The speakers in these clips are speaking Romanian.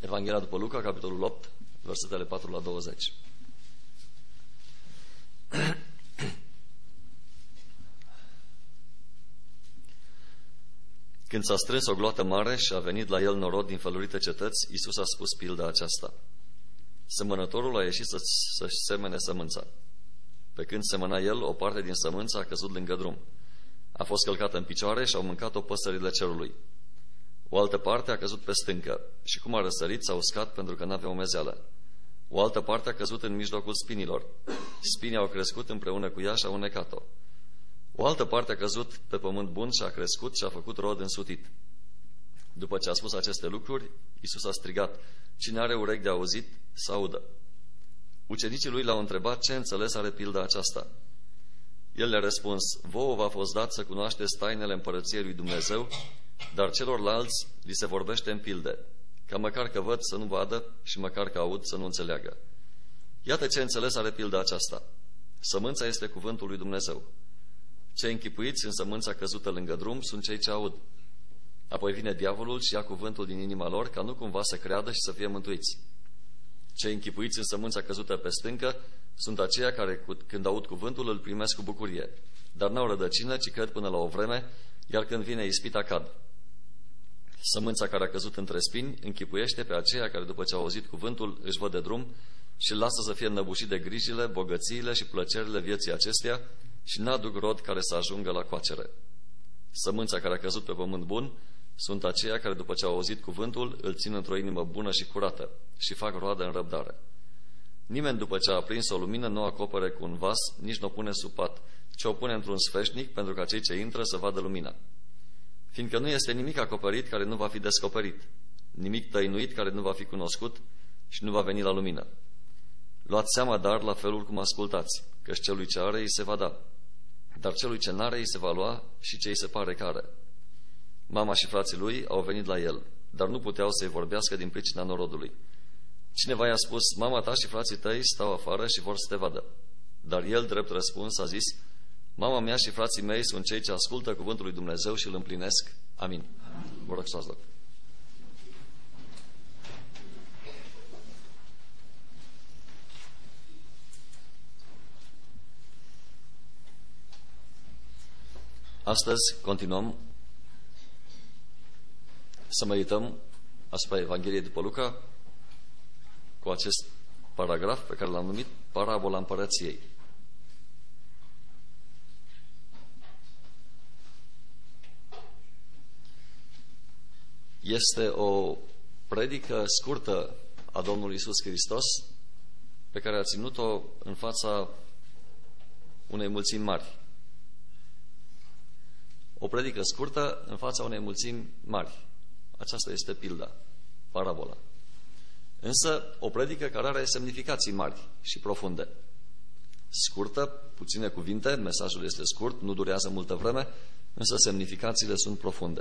Evanghelia după Luca, capitolul 8, versetele 4 la 20. Când s-a strâns o gloată mare și a venit la el norod din felurite cetăți, Iisus a spus pilda aceasta. Semănătorul a ieșit să-și semene sămânța. Pe când semăna el, o parte din sămânță a căzut lângă drum. A fost călcată în picioare și au mâncat-o păsările cerului. O altă parte a căzut pe stâncă și cum a răsărit s-a uscat pentru că n-avea umezeală. O altă parte a căzut în mijlocul spinilor. Spinii au crescut împreună cu ea și au unecat-o. O altă parte a căzut pe pământ bun și a crescut și a făcut rod însutit. După ce a spus aceste lucruri, Iisus a strigat: cine are urechi de auzit, să audă. Ucenicii lui l-au întrebat ce înțeles are pilda aceasta. El le-a răspuns: vouă v-a fost dat să cunoașteți tainele împărăției lui Dumnezeu, dar celorlalți li se vorbește în pilde, ca măcar că văd să nu vadă și măcar că aud să nu înțeleagă. Iată ce înțeles are pilda aceasta. Sămânța este cuvântul lui Dumnezeu. Cei închipuiți în sămânța căzută lângă drum sunt cei ce aud. Apoi vine diavolul și ia cuvântul din inima lor, ca nu cumva să creadă și să fie mântuiți. Cei închipuiți în sămânța căzută pe stâncă sunt aceia care, când aud cuvântul, îl primesc cu bucurie, dar n-au rădăcină, ci cred până la o vreme, iar când vine ispita, cad. Sămânța care a căzut între spini închipuiește pe aceia care, după ce au auzit cuvântul, își văd de drum și îl lasă să fie înnăbușit de grijile, bogățiile și plăcerile vieții acesteia și n-aduc rod care să ajungă la coacere. Sămânța care a căzut pe pământ bun sunt aceia care, după ce au auzit cuvântul, îl țin într-o inimă bună și curată și fac roadă în răbdare. Nimeni, după ce a aprins o lumină, nu o acopere cu un vas, nici nu o pune sub pat, ci o pune într-un sfeșnic, pentru ca cei ce intră să vadă lumina. Fiindcă nu este nimic acoperit care nu va fi descoperit, nimic tăinuit care nu va fi cunoscut și nu va veni la lumină. Luați seama, dar, la felul cum ascultați, căci celui ce are îi se va da, dar celui ce n-are îi se va lua și ce îi se pare că are. Mama și frații lui au venit la el, dar nu puteau să-i vorbească din pricina norodului. Cineva i-a spus: mama ta și frații tăi stau afară și vor să te vadă. Dar el, drept răspuns, a zis: mama mea și frații mei sunt cei ce ascultă cuvântul lui Dumnezeu și îl împlinesc. Amin. Vă rog să luați loc. Astăzi continuăm să medităm asupra Evangheliei după Luca cu acest paragraf pe care l-am numit Parabola Împărăției. Este o predică scurtă a Domnului Iisus Hristos pe care a ținut-o în fața unei mulțimi mari. O predică scurtă în fața unei mulțimi mari. Aceasta este pilda, parabola. Însă o predică care are semnificații mari și profunde. Scurtă, puține cuvinte, mesajul este scurt, nu durează multă vreme, însă semnificațiile sunt profunde.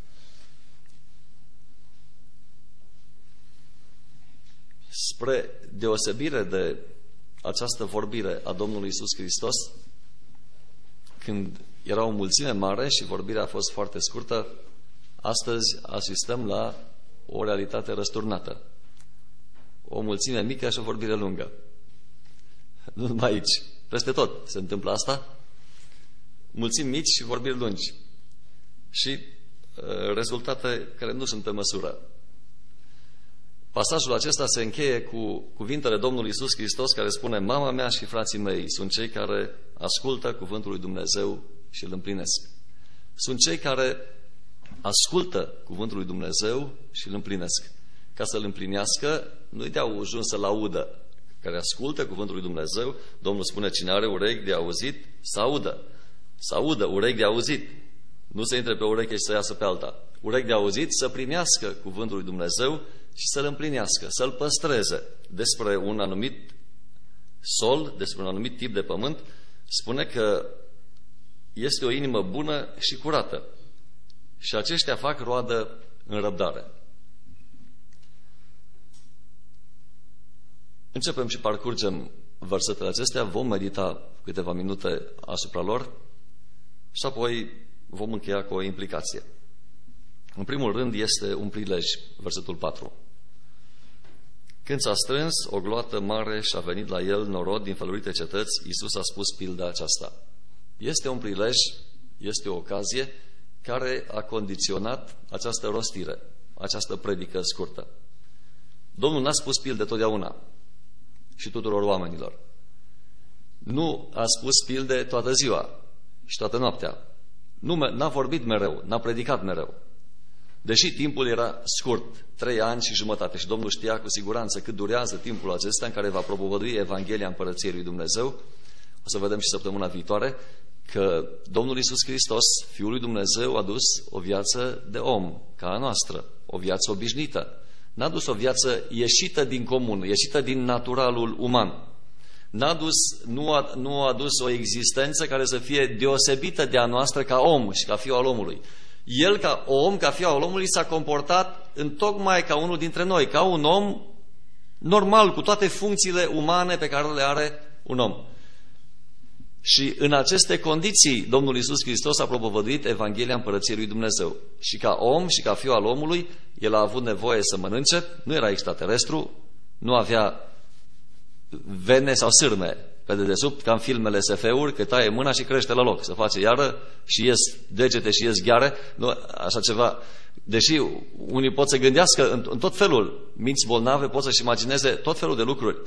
Spre deosebire de această vorbire a Domnului Iisus Hristos, când era o mulțime mare și vorbirea a fost foarte scurtă, astăzi asistăm la o realitate răsturnată. O mulțime mică și o vorbire lungă. Nu numai aici. Peste tot se întâmplă asta. Mulțimi mici și vorbiri lungi. Și rezultate care nu sunt pe măsură. Pasajul acesta se încheie cu cuvintele Domnului Iisus Hristos, care spune: mama mea și frații mei sunt cei care ascultă cuvântul lui Dumnezeu și îl împlinesc. Sunt cei care ascultă cuvântul lui Dumnezeu și îl împlinesc. Ca să îl împlinească, nu-i dea ajuns să-l audă. Care ascultă cuvântul lui Dumnezeu, Domnul spune: cine are urechi de auzit, să audă. Să audă, urechi de auzit. Nu să intre pe ureche și să iasă pe alta. Urechi de auzit, să primească cuvântul lui Dumnezeu și să-l împlinească, să-l păstreze. Despre un anumit sol, despre un anumit tip de pământ, spune că este o inimă bună și curată. Și aceștia fac roadă în răbdare. Începem și parcurgem versetele acestea, vom medita câteva minute asupra lor și apoi vom încheia cu o implicație. În primul rând este un prilej, versetul 4. Când s-a strâns o gloată mare și a venit la el norod din felurite cetăți, Iisus a spus pilda aceasta. Este un prilej, este o ocazie care a condiționat această rostire, această predică scurtă. Domnul n-a spus pilde totdeauna și tuturor oamenilor. Nu a spus pilde toată ziua și toată noaptea. N-a vorbit mereu, n-a predicat mereu. Deși timpul era scurt, 3 ani și jumătate, și Domnul știa cu siguranță cât durează timpul acesta în care va propovădui Evanghelia Împărăției lui Dumnezeu. O să vedem și săptămâna viitoare că Domnul Iisus Hristos, Fiul lui Dumnezeu, a dus o viață de om, ca a noastră, o viață obișnuită. N-a dus o viață ieșită din comun, ieșită din naturalul uman. Nu a dus o existență care să fie deosebită de a noastră ca om și ca fiu al omului. El, ca om, ca fiu al omului, s-a comportat întocmai ca unul dintre noi, ca un om normal, cu toate funcțiile umane pe care le are un om. Și în aceste condiții, Domnul Iisus Hristos a propovăduit Evanghelia Împărăției lui Dumnezeu. Și ca om și ca fiu al omului, el a avut nevoie să mănânce, nu era extraterestru, nu avea vene sau sârme pe dedesubt, ca în filmele SF-uri, că taie mâna și crește la loc, să face iară și ies degete și ies gheare, nu, așa ceva. Deși unii pot să gândească în tot felul, minți bolnave pot să-și imagineze tot felul de lucruri.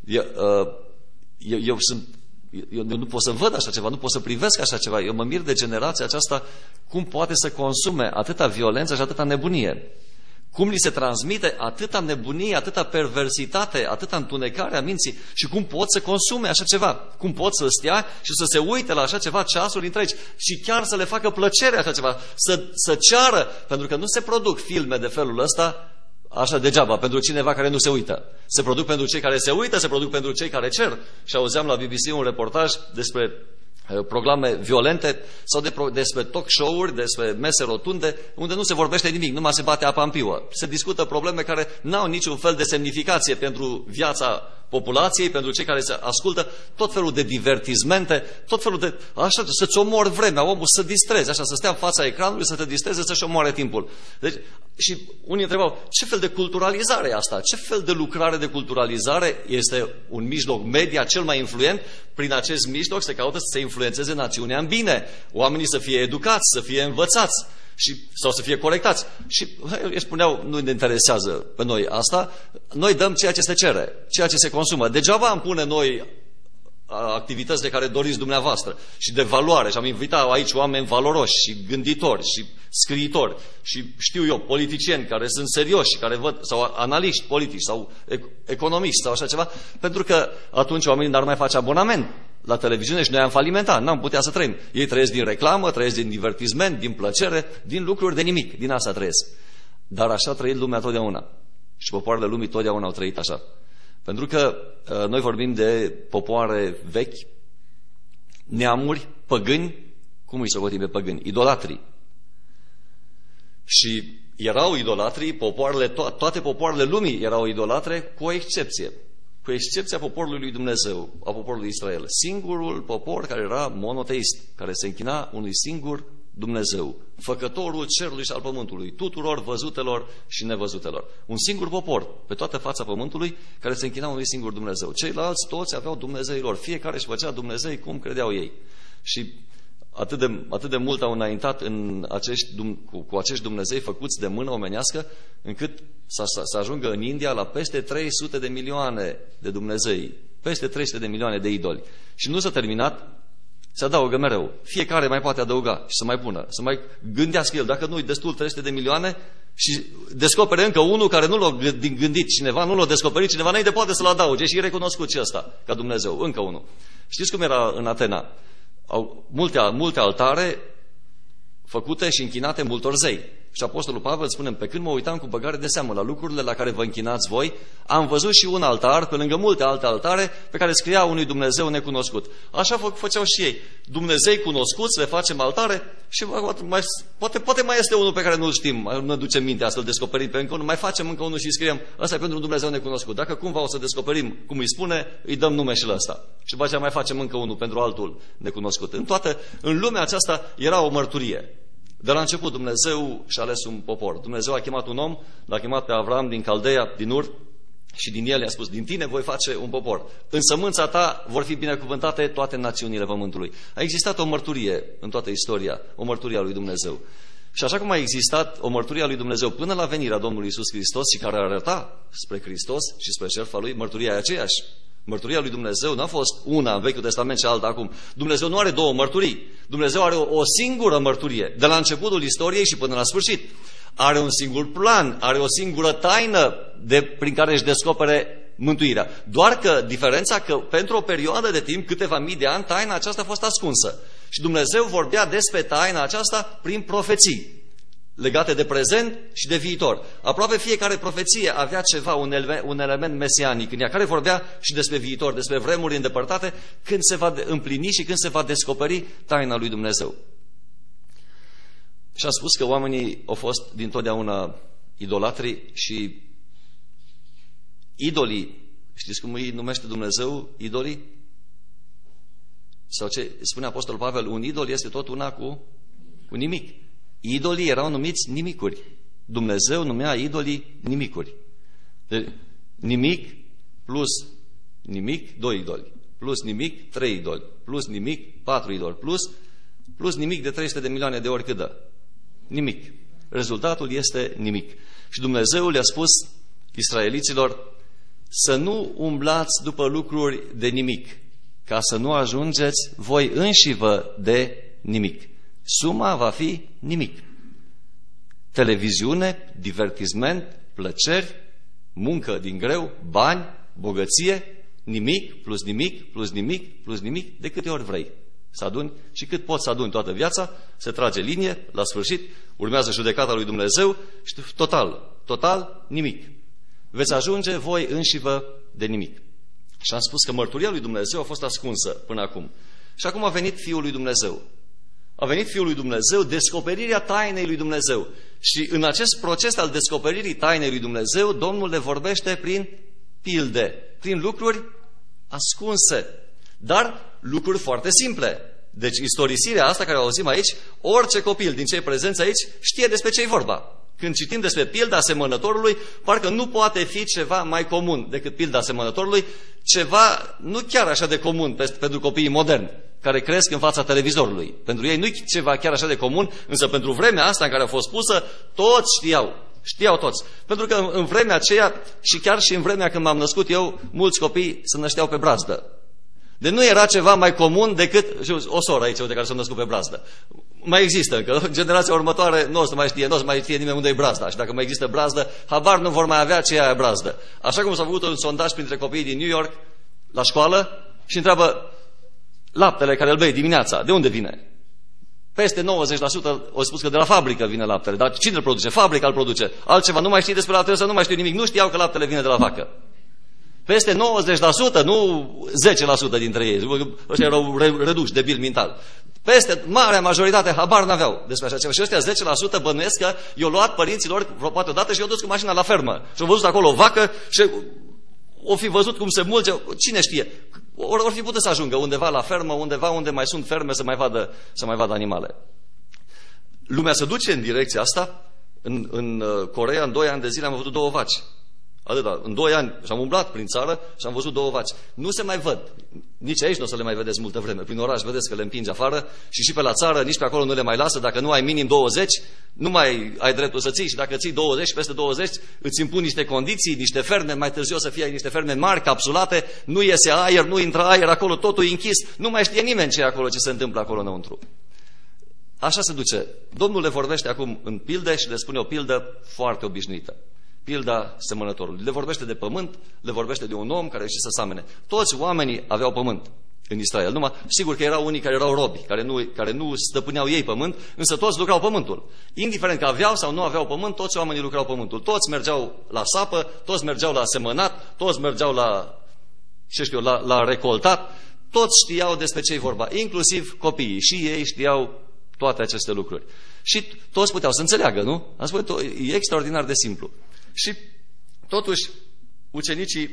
Eu nu pot să văd așa ceva, nu pot să privesc așa ceva. Eu mă mir de generația aceasta, cum poate să consume atâta violență și atâta nebunie. Cum li se transmite atâta nebunie, atâta perversitate, atâta întunecare a minții și cum pot să consume așa ceva. Cum pot să stea și să se uite la așa ceva ceasuri întregi și chiar să le facă plăcere așa ceva, să ceară, pentru că nu se produc filme de felul ăsta așa degeaba, pentru cineva care nu se uită. Se produc pentru cei care se uită, se produc pentru cei care cer. Și auzeam la BBC un reportaj despre programe violente sau despre talk show-uri, despre mese rotunde, unde nu se vorbește nimic, numai se bate apa în piuă. Se discută probleme care n-au niciun fel de semnificație pentru viața populației, pentru cei care se ascultă, tot felul de divertismente, tot felul de, așa, să-ți omori vremea, omul să distreze, așa, să stea în fața ecranului, să te distreze, să-și omoare timpul. Deci, și unii întrebau, ce fel de culturalizare e asta? Ce fel de lucrare de culturalizare este un mijloc media cel mai influent? Prin acest mijloc se caută să se influențeze națiunea în bine, oamenii să fie educați, să fie învățați sau să fie corectați. Și îi spuneau, nu ne interesează pe noi asta, noi dăm ceea ce se cere, ceea ce se consumă. Degeaba am pune noi activități de care doriți dumneavoastră și de valoare. Și am invitat aici oameni valoroși și gânditori și scriitori și știu eu, politicieni care sunt serioși, care văd, sau analiști politici sau economiști sau așa ceva, pentru că atunci oamenii n-ar mai face abonament la televiziune și noi am falimentat, n-am putea să trăim. Ei trăiesc din reclamă, trăiesc din divertisment, din plăcere, din lucruri de nimic, din asta trăiesc. Dar așa a trăit lumea totdeauna. Și popoarele lumii totdeauna au trăit așa. Pentru că noi vorbim de popoare vechi, neamuri, păgâni, cum îi socotim pe păgâni? Idolatrii. Și erau idolatrii, toate popoarele lumii erau idolatre, cu o excepție. Cu excepția poporului lui Dumnezeu, a poporului Israel. Singurul popor care era monoteist, care se închina unui singur Dumnezeu, făcătorul cerului și al pământului, tuturor văzutelor și nevăzutelor. Un singur popor pe toată fața pământului care se închina unui singur Dumnezeu. Ceilalți toți aveau Dumnezeii lor, fiecare își făcea Dumnezei cum credeau ei. Și atât de mult au înaintat cu acești Dumnezei făcuți de mână omenească, încât să ajungă în India la peste 300 de milioane de Dumnezei, peste 300 de milioane de idoli. Și nu s-a terminat, se adaugă mereu. Fiecare mai poate adăuga și să mai pună, să mai gândească el. Dacă nu-i destul 300 de milioane și descopere încă unul care nu l-a gândit cineva, nu l-a descoperit cineva, înainte poate să-l adauge și e recunoscut și ăsta ca Dumnezeu, încă unul. Știți cum era în Atena? Au multe altare făcute și închinate multor zei. Și Apostolul Pavel spune, pe când mă uitam cu băgare de seamă la lucrurile la care vă închinați voi, am văzut și un altar, pe lângă multe alte altare, pe care scria unui Dumnezeu necunoscut. Așa făceau și ei. Dumnezei cunoscuți, le facem altare și poate mai este unul pe care nu-l știm, nu ducem minte, astfel descoperim pe încă unul, mai facem încă unul și scriem, ăsta e pentru un Dumnezeu necunoscut. Dacă cumva o să descoperim cum îi spune, îi dăm nume și la ăsta. Și după aceea mai facem încă unul pentru altul necunoscut. În lumea aceasta era o mărturie. De la început Dumnezeu și-a ales un popor. Dumnezeu a chemat un om, l-a chemat pe Avram din Caldeia, din Ur, Și din el i-a spus, din tine voi face un popor. În sămânța ta vor fi binecuvântate toate națiunile pământului. A existat o mărturie în toată istoria, o mărturie a lui Dumnezeu. Și așa cum a existat o mărturie a lui Dumnezeu până la venirea Domnului Iisus Hristos și care arăta spre Hristos și spre jertfa lui, mărturia e aceeași. Mărturia lui Dumnezeu n-a fost una în Vechiul Testament și alta acum. Dumnezeu nu are două mărturii. Dumnezeu are o singură mărturie, de la începutul istoriei și până la sfârșit. Are un singur plan, are o singură taină prin care își descopere mântuirea. Doar că diferența că pentru o perioadă de timp, câteva mii de ani, taina aceasta a fost ascunsă. Și Dumnezeu vorbea despre taina aceasta prin profeții legate de prezent și de viitor. Aproape fiecare profeție avea ceva, un element mesianic în ea, care vorbea și despre viitor, despre vremuri îndepărtate, când se va împlini și când se va descoperi taina lui Dumnezeu. Și am spus că oamenii au fost dintotdeauna idolatri și idolii, știți cum îi numește Dumnezeu idolii? Sau ce spune Apostolul Pavel, un idol este tot una cu nimic. Idolii erau numiți nimicuri. Dumnezeu numea idolii nimicuri. Deci, nimic plus nimic, 2 idoli. Plus nimic, 3 idoli. Plus nimic, 4 idoli. Plus nimic de 300 de milioane de ori cât dă? Nimic. Rezultatul este nimic. Și Dumnezeu le-a spus israeliților să nu umblați după lucruri de nimic, ca să nu ajungeți voi înșivă de nimic. Suma va fi nimic. Televiziune, divertisment, plăceri, muncă din greu, bani, bogăție, nimic, plus nimic, plus nimic, plus nimic, de câte ori vrei să aduni și cât poți să aduni toată viața, se trage linie, la sfârșit, urmează judecata lui Dumnezeu și total nimic. Veți ajunge voi înșivă de nimic. Și am spus că mărturia lui Dumnezeu a fost ascunsă până acum. Și acum a venit Fiul lui Dumnezeu. A venit Fiul lui Dumnezeu, descoperirea tainei lui Dumnezeu. Și în acest proces al descoperirii tainei lui Dumnezeu, Domnul le vorbește prin pilde, prin lucruri ascunse, dar lucruri foarte simple. Deci istorisirea asta care o auzim aici, orice copil din cei prezenți aici știe despre ce e vorba. Când citim despre pilda semănătorului, parcă nu poate fi ceva mai comun decât pilda semănătorului, ceva nu chiar așa de comun pentru copiii moderni, care cresc în fața televizorului. Pentru ei nu e ceva chiar așa de comun, însă pentru vremea asta în care a fost pusă, toți știau toți. Pentru că în vremea aceea, și chiar și în vremea când m-am născut eu, mulți copii se nășteau pe brazdă. Deci nu era ceva mai comun decât o soră aici, de care s-a născut pe brazdă. Mai există, că generația următoare nu o să mai știe nimeni unde e brazda. Și dacă mai există brazdă, habar nu vor mai avea ce e brazdă. Așa cum s-a făcut un sondaj printre copiii din New York la școală și întreabă laptele care îl bei dimineața, de unde vine? Peste 90% au spus că de la fabrică vine laptele. Dar cine îl produce? Fabrica îl produce. Altceva nu mai știi despre laptele, să nu mai știu nimic. Nu știau că laptele vine de la vacă. Peste 90%, nu 10% dintre ei. Ăștia erau reduși, debili mental. Peste marea majoritate habar n-aveau despre așa ceva. Și ăștia 10% bănuiesc că i-au luat părinților poate odată și i-au dus cu mașina la fermă. Și au văzut acolo o vacă și o fi văzut cum se mulge. Cine știe? Ori fi putut să ajungă undeva la fermă, undeva unde mai sunt ferme să mai vadă animale. Lumea se duce în direcția asta. În Coreea, în 2 ani de zile am văzut 2 vaci. Atâta. În 2 ani și am umblat prin țară și am văzut 2 vaci. Nu se mai văd. Nici aici nu o să le mai vedeți multă vreme. Prin oraș vedeți că le împinge afară și pe la țară nici pe acolo nu le mai lasă. Dacă nu ai minim 20, nu mai ai dreptul să ții. Și dacă ții 20 și peste 20, îți impun niște condiții, niște ferme, mai târziu o să fie niște ferme mari, capsulate, nu iese aer, nu intră aer acolo, totul e închis. Nu mai știe nimeni ce e acolo, ce se întâmplă acolo înăuntru. Așa se duce. Domnul le vorbește acum în pilde și le spune o pildă foarte obișnuită. Pilda semănătorului. Le vorbește de pământ, le vorbește de un om care a ieșit să samene. Toți oamenii aveau pământ în Israel. Numai, sigur că erau unii care erau robi, care nu stăpâneau ei pământ, însă toți lucrau pământul. Indiferent că aveau sau nu aveau pământ, toți oamenii lucrau pământul. Toți mergeau la sapă, toți mergeau la semănat, toți mergeau la recoltat, toți știau despre ce-i vorba, inclusiv copiii. Și ei știau toate aceste lucruri. Și toți puteau să înțeleagă, nu? Am spus, e extraordinar de simplu. Și totuși ucenicii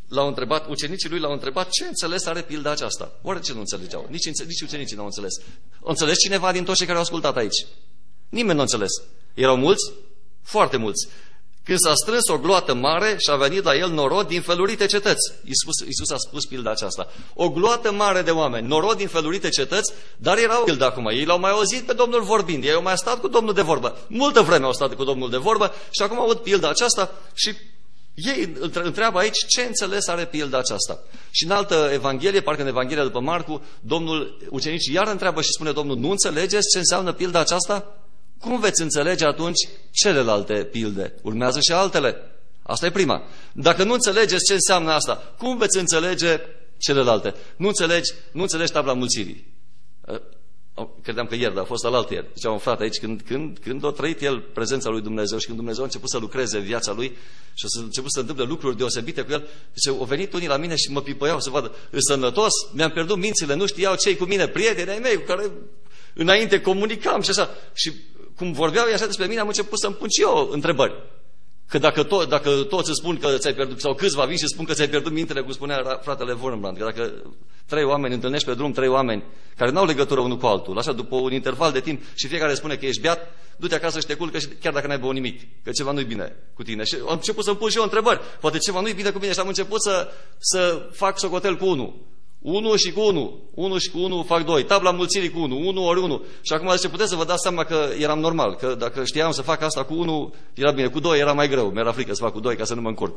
lui l-au întrebat ce înțeles are pilda aceasta. Oare ce nu înțelegeau? Nici ucenicii n-au înțeles. O înțeles cineva din toți cei care au ascultat aici? Nimeni nu a înțeles. Erau mulți? Foarte mulți. Când s-a strâns o gloată mare și a venit la el norod din felurite cetăți. Iisus a spus pilda aceasta. O gloată mare de oameni, norod din felurite cetăți, dar era o pildă acum. Ei l-au mai auzit pe Domnul vorbind, ei au mai stat cu Domnul de vorbă. Multă vreme au stat cu Domnul de vorbă și acum aud pilda aceasta și ei întreabă aici ce înțeles are pilda aceasta. Și în altă evanghelie, parcă în Evanghelia după Marcu, ucenicii iar întreabă și spune Domnul, nu înțelegeți ce înseamnă pilda aceasta? Cum veți înțelege atunci celelalte pilde? Urmează și altele. Asta e prima. Dacă nu înțelegeți ce înseamnă asta, cum veți înțelege celelalte? Nu înțelegi tabla mulțirii. Credeam că ieri, dar a fost alaltăieri. Zicea un frate aici, când a trăit el prezența lui Dumnezeu și când Dumnezeu a început să lucreze în viața lui și a început să întâmple lucruri deosebite cu el, zice, au venit unii la mine și mă pipăiau să vadă, îs sănătos, mi-am pierdut mințile, nu știau ce-i cu mine, prietenii mei cu care înainte comunicam și așa. Și cum vorbeau ei așa despre mine, am început să-mi pun și eu întrebări. Că dacă toți îți spun că ți-ai pierdut, sau câțiva vin și spun că ți-ai pierdut mintele, cum spunea fratele Wurmbrand, că dacă 3 oameni întâlnești pe drum, 3 oameni care n-au legătură unul cu altul, așa după un interval de timp și fiecare spune că ești beat, du-te acasă și te culcă și chiar dacă n-ai băut nimic, că ceva nu-i bine cu tine. Și am început să-mi pun și eu întrebări, poate ceva nu-i bine cu mine și am început să fac socotel cu unul. 1 și cu 1, 1 și cu 1 fac 2, tabla mulțirii cu 1, 1 ori 1. Și acum zice, puteți să vă dați seama că eram normal, că dacă știam să fac asta cu 1, era bine, cu 2 era mai greu, mi-era frică să fac cu 2 ca să nu mă încurc.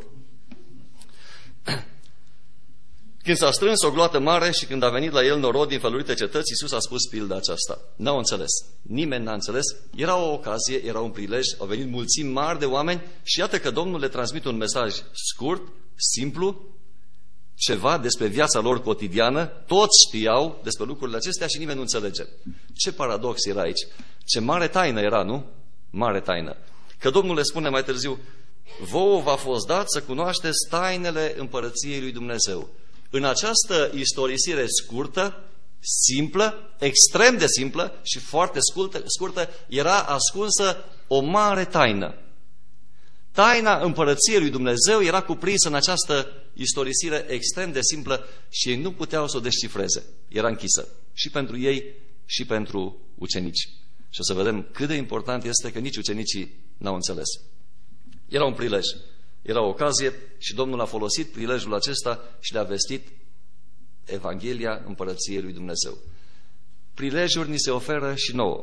Când s-a strâns o gloată mare și când a venit la el norod din felurite cetăți, Iisus a spus pilda aceasta. N-au înțeles, nimeni n-a înțeles, era o ocazie, era un prilej, au venit mulțimi mari de oameni și iată că Domnul le transmite un mesaj scurt, simplu, ceva despre viața lor cotidiană, toți știau despre lucrurile acestea și nimeni nu înțelege. Ce paradox era aici, ce mare taină era, nu? Mare taină. Că Domnul le spune mai târziu, vouă v-a fost dat să cunoașteți tainele împărăției lui Dumnezeu. În această istorisire scurtă, simplă, extrem de simplă și foarte scurtă, era ascunsă o mare taină. Taina împărăției lui Dumnezeu era cuprinsă în această istorisire extrem de simplă și ei nu puteau să o descifreze. Era închisă și pentru ei și pentru ucenici. Și o să vedem cât de important este că nici ucenicii n-au înțeles. Era un prilej, era o ocazie și Domnul a folosit prilejul acesta și le-a vestit Evanghelia împărăției lui Dumnezeu. Prilejuri ni se oferă și nouă.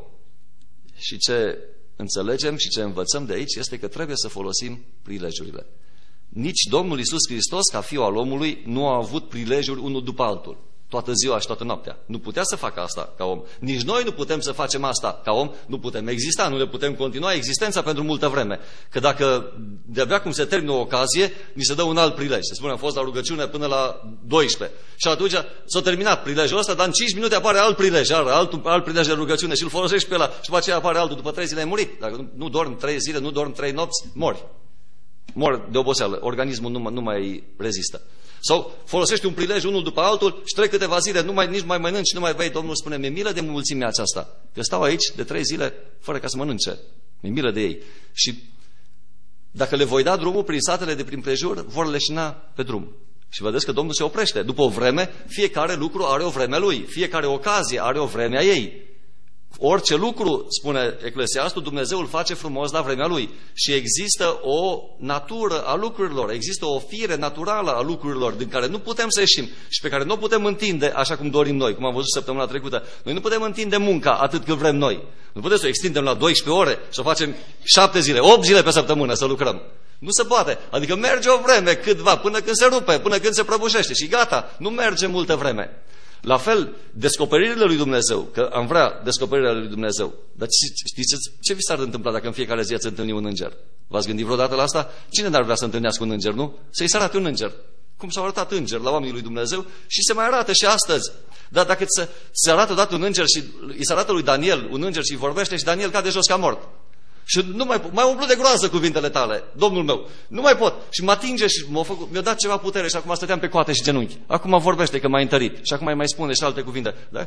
Și ce înțelegem și ce învățăm de aici este că trebuie să folosim prilejurile. Nici Domnul Iisus Hristos, ca Fiul al omului, nu a avut prilejuri unul după altul, toată ziua și toată noaptea. Nu putea să facă asta ca om. Nici noi nu putem să facem asta ca om, nu putem exista, nu ne putem continua existența pentru multă vreme. Că dacă de-abia cum se termină o ocazie, ni se dă un alt prilej. Se spune, am fost la rugăciune până la 12. Și atunci s-a terminat prilejul ăsta, dar în 5 minute apare alt prilej, alt prilej de rugăciune și îl folosești pe ăla. Și după aceea apare altul, după 3 zile ai murit. Dacă nu dormi 3 zile, nu dormi 3 nopți, mori. Mor de oboseală, organismul nu mai rezistă. Sau folosești un prilej unul după altul și trec câteva zile, nici nu mai mănânci, nu mai bei. Domnul spune, mi-e milă de mulțimea aceasta, că stau aici de 3 zile fără ca să mănânce. Mi-e milă de ei. Și dacă le voi da drumul prin satele de prin prejur, vor leșina pe drum. Și vedeți că Domnul se oprește. După o vreme, fiecare lucru are o vreme lui, fiecare ocazie are o vreme a ei. Orice lucru, spune Eclesiastul, Dumnezeu îl face frumos la vremea lui. Și există o natură a lucrurilor, există o fire naturală a lucrurilor din care nu putem să ieșim și pe care nu o putem întinde așa cum dorim noi, cum am văzut săptămâna trecută. Noi nu putem întinde munca atât cât vrem noi. Nu putem să o extindem la 12 ore, să o facem 7 zile, 8 zile pe săptămână să lucrăm. Nu se poate. Adică merge o vreme câtva, până când se rupe, până când se prăbușește și gata, nu merge multă vreme. La fel, descoperirile lui Dumnezeu, că am vrea descoperirile lui Dumnezeu. Dar știți ce vi s-ar întâmpla dacă în fiecare zi ați întâlni un înger? V-ați gândit vreodată la asta? Cine n-ar vrea să întâlnească un înger, nu? Să-i se arate un înger. Cum s-au arătat îngeri la oamenii lui Dumnezeu și se mai arată și astăzi. Dar dacă se arată odată un înger și îi se arată lui Daniel un înger și vorbește și Daniel cade jos ca mort. Și nu mai umplu de groază cuvintele tale, Domnul meu. Nu mai pot. Și mă atinge și mi-a dat ceva putere și acum stăteam pe coate și genunchi. Acum vorbește că m-a întărit. Și acum mai spune și alte cuvinte. Da?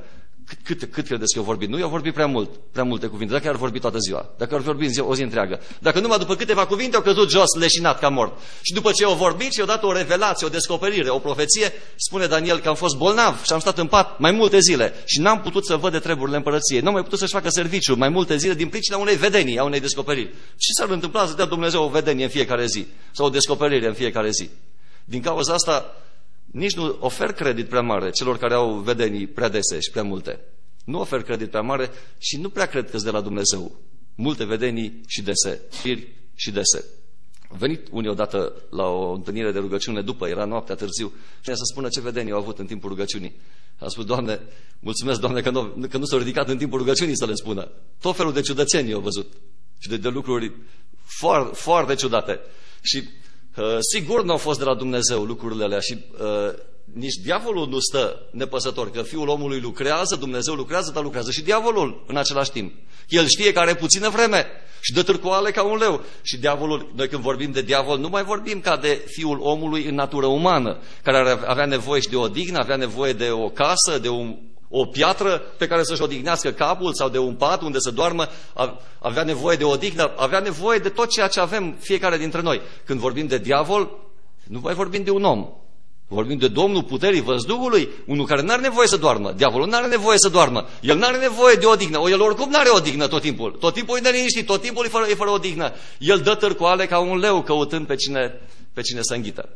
Cât credeți că eu vorbit? Nu, eu vorbit prea multe cuvinte. Dacă ar vorbi toată ziua, dacă ar vorbi o zi întreagă, dacă numai după câteva cuvinte au căzut jos, leșinat ca mort. Și după ce au vorbit și au dat o revelație, o descoperire, o profeție, spune Daniel că am fost bolnav și am stat în pat mai multe zile și n-am putut să văd de treburile împărăției. Nu am mai putut să-și facă serviciu mai multe zile din pricina unei vedenii, a unei descoperiri. Ce s-ar întâmpla să dea Dumnezeu o vedenie în fiecare zi sau o descoperire în fiecare zi? Din cauza asta nici nu ofer credit prea mare celor care au vedenii prea dese și prea multe. Nu ofer credit prea mare și nu prea cred că-s de la Dumnezeu. Multe vedenii și dese, firi și dese. Au venit unii odată la o întâlnire de rugăciune după, era noaptea târziu, și să spună ce vedenii au avut în timpul rugăciunii. A spus: Doamne, mulțumesc, Doamne, că nu s-au ridicat în timpul rugăciunii să le spună. Tot felul de ciudățenii au văzut și de lucruri foarte ciudate. Și sigur nu au fost de la Dumnezeu lucrurile alea și nici diavolul nu stă nepăsător, că Fiul omului lucrează, Dumnezeu lucrează, dar lucrează și diavolul în același timp. El știe că are puțină vreme și dă târcoale ca un leu. Și diavolul, noi când vorbim de diavol, nu mai vorbim ca de Fiul omului în natură umană, care avea nevoie și de o odihnă, avea nevoie de o casă, de o piatră pe care să-și odihnească capul sau de un pat unde să doarmă, avea nevoie de o odihnă, avea nevoie de tot ceea ce avem fiecare dintre noi. Când vorbim de diavol, nu mai vorbim de un om. Vorbim de Domnul puterii văzduhului, unul care nu are nevoie să doarmă. Diavolul nu are nevoie să doarmă. El nu are nevoie de odihnă. El oricum nu are odihnă tot timpul. Tot timpul e neliniștit, tot timpul e fără odihnă. El dă târcoale ca un leu căutând pe cine să înghită.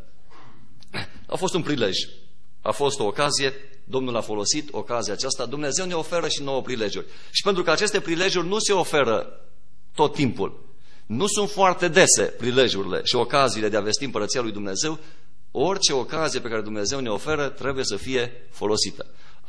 A fost un prilej. A fost o ocazie. Domnul a folosit ocazia aceasta. Dumnezeu ne oferă și nouă prilejuri. Și pentru că aceste prilejuri nu se oferă tot timpul, nu sunt foarte dese prilejurile și ocaziile de a vesti împărăția lui Dumnezeu, orice ocazie pe care Dumnezeu ne oferă trebuie să fie folosită.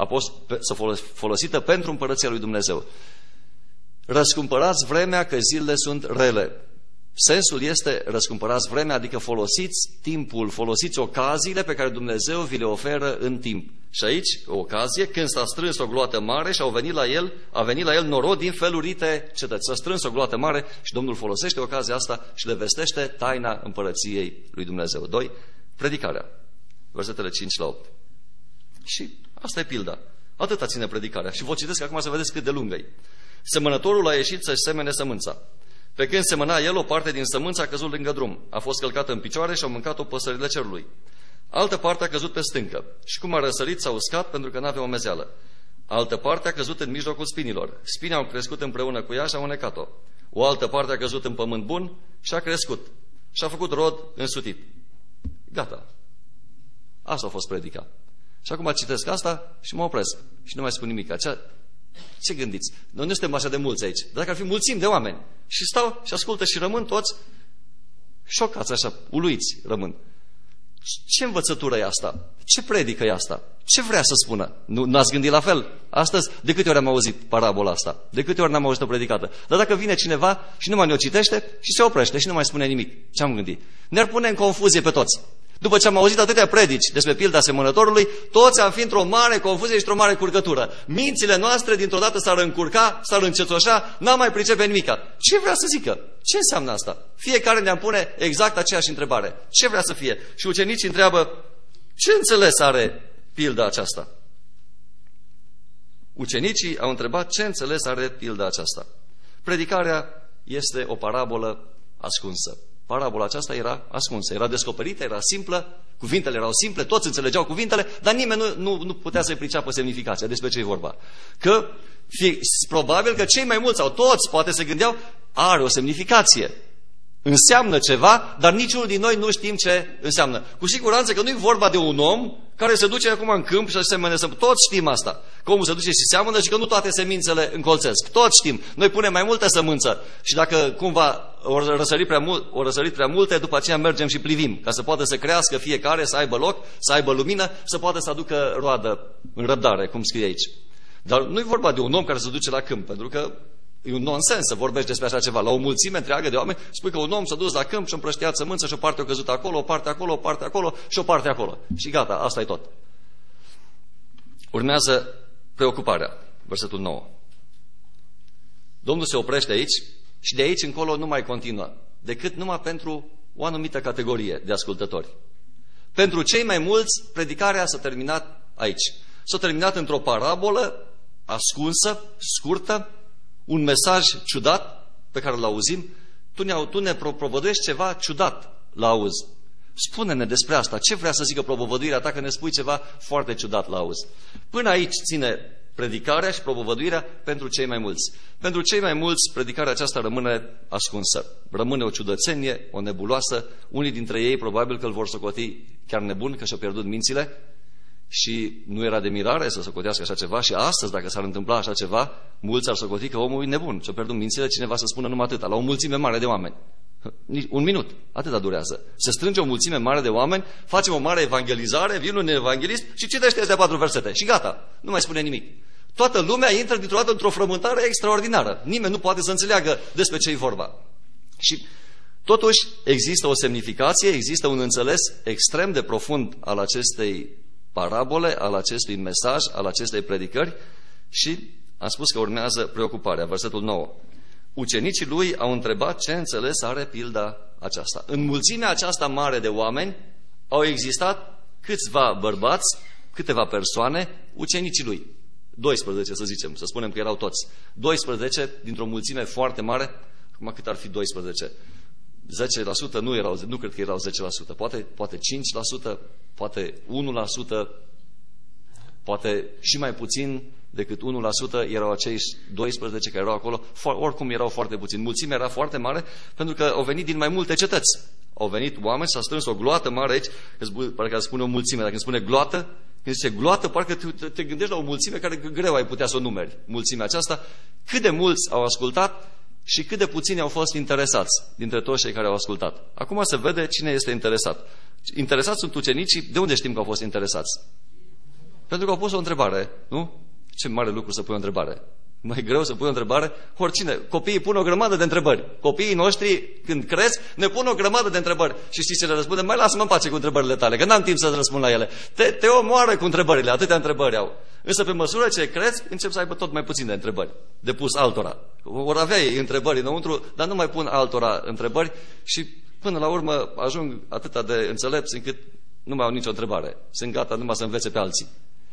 Folosită pentru împărăția lui Dumnezeu. Răscumpărați vremea, că zilele sunt rele. Sensul este: răscumpărați vremea, adică folosiți timpul, folosiți ocaziile pe care Dumnezeu vi le oferă în timp. Și aici, o ocazie, când s-a strâns o gloată mare și a venit la el norod din felurite cetăți. S-a strâns o gloată mare și Domnul folosește ocazia asta și le vestește taina împărăției lui Dumnezeu. 2. Predicarea. Versetele 5 la 8. Și asta e pilda. Atâta ține predicarea. Și vă citesc acum să vedeți cât de lungă e. Semănătorul a ieșit să-și semene sămânța. Pe când semăna el, o parte din sămânță a căzut lângă drum. A fost călcată în picioare și au mâncat-o păsările cerului. Altă parte a căzut pe stâncă. Și cum a răsărit, s-a uscat pentru că n-avea o mezeală. Altă parte a căzut în mijlocul spinilor. Spinii au crescut împreună cu ea și au unecat-o. O altă parte a căzut în pământ bun și a crescut. Și a făcut rod însutit. Gata. Asta a fost predica. Și acum citesc asta și mă opresc. Și nu mai spun nimic. Ce gândiți? Noi nu suntem așa de mulți aici. Dacă ar fi mulțimi de oameni. Și stau și ascultă și rămân toți șocați așa, uluiți rămân. Ce învățătură e asta? Ce predică e asta? Ce vrea să spună? Nu ați gândit la fel? Astăzi, de câte ori am auzit parabola asta? De câte ori n-am auzit-o predicată? Dar dacă vine cineva și numai ne-o citește și se oprește și nu mai spune nimic, ce am gândit? Ne-ar pune în confuzie pe toți. După ce am auzit atâtea predici despre pilda semănătorului, toți am fi într-o mare confuzie și într-o mare curcătură. Mințile noastre dintr-o dată s-ar încurca, s-ar încețoșa, n-am mai pricepe nimica. Ce vrea să zică? Ce înseamnă asta? Fiecare ne-am pune exact aceeași întrebare. Ce vrea să fie? Și ucenicii întreabă: ce înțeles are pilda aceasta? Ucenicii au întrebat ce înțeles are pilda aceasta. Predicarea este o parabolă ascunsă. Parabola aceasta era ascunsă, era descoperită, era simplă, cuvintele erau simple, toți înțelegeau cuvintele, dar nimeni nu putea să-i priceapă semnificația. Despre ce e vorba? Că probabil că cei mai mulți sau toți poate se gândeau: are o semnificație, înseamnă ceva, dar niciunul din noi nu știm ce înseamnă. Cu siguranță că nu e vorba de un om care se duce acum în câmp și să semene sămânță. Toți știm asta. Că omul se duce și seamănă și că nu toate semințele încolțesc. Toți știm. Noi punem mai multă sămânță și dacă cumva o răsărit prea multe, după aceea mergem și plivim, ca să poată să crească fiecare, să aibă loc, să aibă lumină, să poată să aducă roadă în răbdare, cum scrie aici. Dar nu e vorba de un om care se duce la câmp, pentru că e un nonsens să vorbești despre așa ceva. La o mulțime întreagă de oameni spui că un om s-a dus la câmp și împrăștiat sămânță și o parte a căzut acolo, o parte acolo, o parte acolo și o parte acolo. Și gata, asta e tot. Urmează preocuparea. Versetul 9. Domnul se oprește aici și de aici încolo nu mai continuă, decât numai pentru o anumită categorie de ascultători. Pentru cei mai mulți, predicarea s-a terminat aici. S-a terminat într-o parabolă ascunsă, scurtă, un mesaj ciudat pe care îl auzim. Tu ne propovăduiești ceva ciudat la auz. Spune-ne despre asta. Ce vrea să zică propovăduirea ta, că ne spui ceva foarte ciudat la auz? Până aici ține predicarea și propovăduirea pentru cei mai mulți. Pentru cei mai mulți, predicarea aceasta rămâne ascunsă. Rămâne o ciudățenie, o nebuloasă. Unii dintre ei probabil că îl vor socoti chiar nebun, că și-au pierdut mințile și nu era de mirare să socotească așa ceva. Și astăzi, dacă s-ar întâmpla așa ceva, mulți ar socoti că omul e nebun, și-au pierdut mințile, cineva să spună numai atâta, la o mulțime mare de oameni. Un minut, atâta durează. Se strânge o mulțime mare de oameni, facem o mare evangelizare, vine un evanghelist și citește astea 4 versete și gata, nu mai spune nimic. Toată lumea intră dintr-o dată într-o frământare extraordinară. Nimeni nu poate să înțeleagă despre ce e vorba. Și totuși există o semnificație, există un înțeles extrem de profund al acestei parabole, al acestui mesaj, al acestei predicări și am spus că urmează preocuparea. Versetul 9. Ucenicii lui au întrebat ce înțeles are pilda aceasta. În mulțimea aceasta mare de oameni au existat câțiva bărbați, câteva persoane, ucenicii lui. 12, să zicem, să spunem că erau toți. 12 dintr-o mulțime foarte mare. Acum cât ar fi 12? 10% nu cred că erau 10%. Poate 5%, poate 1%, poate și mai puțin decât 1% erau acei 12 care erau acolo, oricum erau foarte puțini. Mulțimea era foarte mare pentru că au venit din mai multe cetăți. Au venit oameni, s-a strâns o gloată mare aici, parcă spune o mulțime, dacă îmi spune gloată, când zice gloată, parcă te gândești la o mulțime care greu ai putea să o numeri. Mulțimea aceasta, cât de mulți au ascultat și cât de puțini au fost interesați dintre toți cei care au ascultat. Acum se vede cine este interesat. Interesați sunt ucenicii, de unde știm că au fost interesați? Pentru că au pus o întrebare, nu? Ce mare lucru să pui o întrebare. Mai greu să pui o întrebare? Oricine. Copiii pun o grămadă de întrebări. Copiii noștri, când cresc, ne pun o grămadă de întrebări. Și știți ce le răspundem? Mai lasă-mă în pace cu întrebările tale, că n-am timp să răspund la ele. Te omoară cu întrebările, atâtea întrebări au. Însă pe măsură ce cresc, încep să aibă tot mai puține întrebări de pus altora. Vor avea ei întrebări înăuntru, dar nu mai pun altora întrebări și până la urmă ajung atâta de înțelepți încât nu mai au nicio întrebare. Sunt gata numai să învețe pe alții.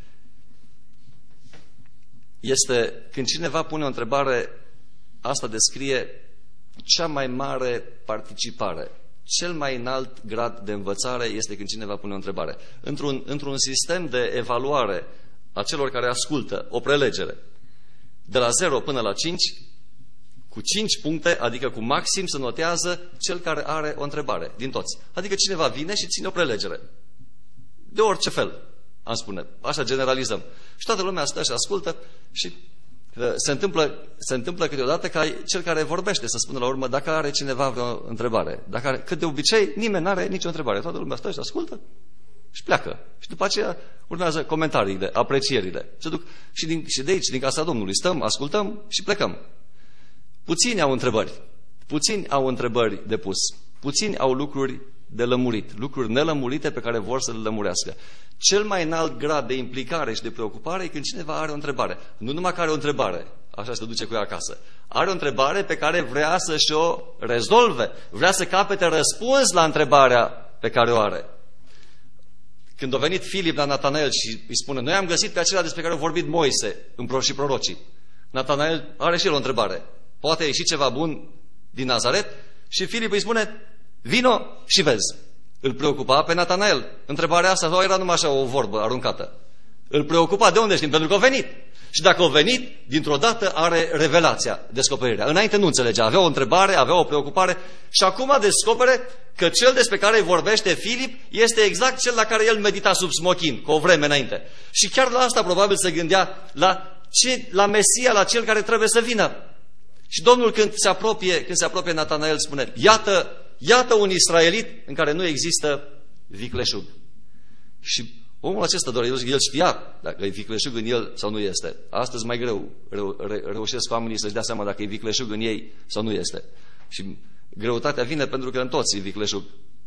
Este când cineva pune o întrebare, asta descrie cea mai mare participare. Cel mai înalt grad de învățare este când cineva pune o întrebare. Într-un sistem de evaluare a celor care ascultă, o prelegere, de la 0 până la 5, cu 5 puncte, adică cu maxim, se notează cel care are o întrebare, din toți. Adică cineva vine și ține o prelegere. De orice fel, am spune. Așa generalizăm. Și toată lumea stă și ascultă și se întâmplă câteodată ca cel care vorbește să spună la urmă dacă are cineva vreo întrebare. Cât de obicei nimeni nu are nicio întrebare. Toată lumea stă și ascultă și pleacă. Și după aceea urmează comentariile, aprecierile. Se duc și de aici, din casa Domnului. Stăm, ascultăm și plecăm. Puțini au întrebări. Puțini au întrebări de pus. Puțini au lucruri de lămurit, lucruri nelămurite pe care vor să le lămurească. Cel mai înalt grad de implicare și de preocupare e când cineva are o întrebare. Nu numai că are o întrebare, așa se duce cu ea acasă. Are o întrebare pe care vrea să și-o rezolve, vrea să capete răspuns la întrebarea pe care o are. Când a venit Filip la Natanael și îi spune, noi am găsit pe acela despre care a vorbit Moise și prorocii. Natanael are și el o întrebare. Poate ieși ceva bun din Nazaret? Și Filip îi spune, vino și vezi. Îl preocupa pe Natanael. Întrebarea asta nu era numai așa o vorbă aruncată. Îl preocupa, de unde știm? Pentru că a venit. Și dacă a venit, dintr-o dată are revelația, descoperirea. Înainte nu înțelegea, avea o întrebare, avea o preocupare și acum descopere că cel despre care îi vorbește Filip este exact cel la care el medita sub smochin, cu o vreme înainte. Și chiar la asta probabil se gândea la Mesia, la cel care trebuie să vină. Și Domnul când se apropie Natanael spune, iată un israelit în care nu există vicleșug. Și omul acesta, doar el știa dacă e vicleșug în el sau nu este. Astăzi mai greu reușesc oamenii să-și dea seama dacă e vicleșug în ei sau nu este. Și greutatea vine pentru că în toți e vicleșug.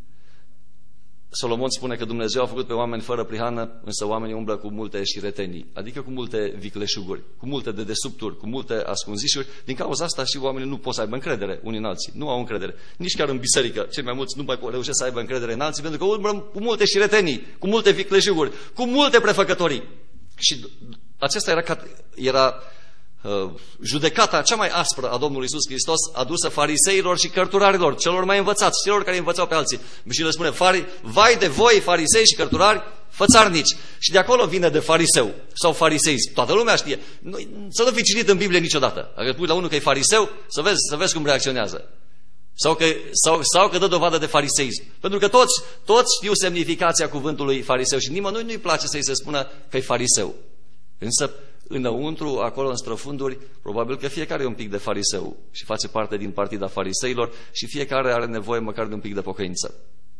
Solomon spune că Dumnezeu a făcut pe oameni fără prihană, însă oamenii umblă cu multe șiretenii, adică cu multe vicleșuguri, cu multe dedesubturi, cu multe ascunzișuri. Din cauza asta și oamenii nu pot să aibă încredere unii în alții. Nu au încredere. Nici chiar în biserică. Cei mai mulți nu mai reușesc să aibă încredere în alții pentru că umblă cu multe șiretenii, cu multe vicleșuguri, cu multe prefăcătorii. Și Acesta era judecata cea mai aspră a Domnului Iisus Hristos, adusă fariseilor și cărturarilor, celor mai învățați, celor care învățau pe alții. Și le spune, vai de voi, farisei și cărturari, fățarnici. Și de acolo vine de fariseu sau fariseiți. Toată lumea știe. Să nu fi citit în Biblie niciodată. Dacă pui la unul că e fariseu, să vezi cum reacționează. Sau că dă dovadă de fariseism. Pentru că toți știu semnificația cuvântului fariseu și nimănui nu-i place să-i se spună că e fariseu. Însă, înăuntru, acolo în străfunduri, probabil că fiecare e un pic de fariseu și face parte din partida fariseilor și fiecare are nevoie măcar de un pic de pocăință.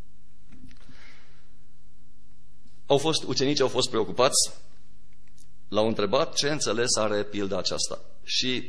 Ucenicii au fost preocupați, l-au întrebat ce înțeles are pilda aceasta. Și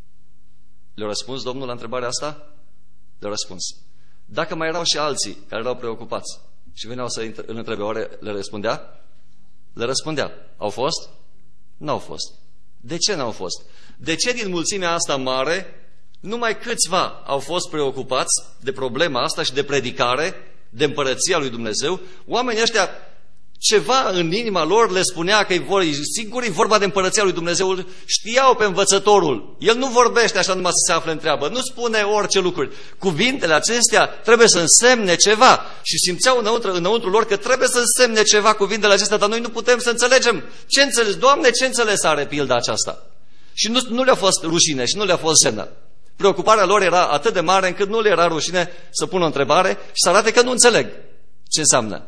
le-a răspuns Domnul la întrebarea asta? Le-a răspuns. Dacă mai erau și alții care erau preocupați și veneau să îl întrebe, oare le răspundea? Le răspundea. Au fost? N-au fost. De ce n-au fost? De ce din mulțimea asta mare numai câțiva au fost preocupați de problema asta și de predicare, de împărăția lui Dumnezeu? Oamenii ăștia, ceva în inima lor le spunea că sigur e vorba de împărăția lui Dumnezeu, știau pe învățătorul. El nu vorbește așa numai să se afle în treabă, nu spune orice lucruri. Cuvintele acestea trebuie să însemne ceva și simțeau înăuntru lor că trebuie să însemne ceva cuvintele acestea, dar noi nu putem să înțelegem. Ce înțeles? Doamne, ce înțeles are pilda aceasta? Și nu le-a fost rușine și nu le-a fost jenă. Preocuparea lor era atât de mare încât nu le era rușine să pună o întrebare și să arate că nu înțeleg ce înseamnă.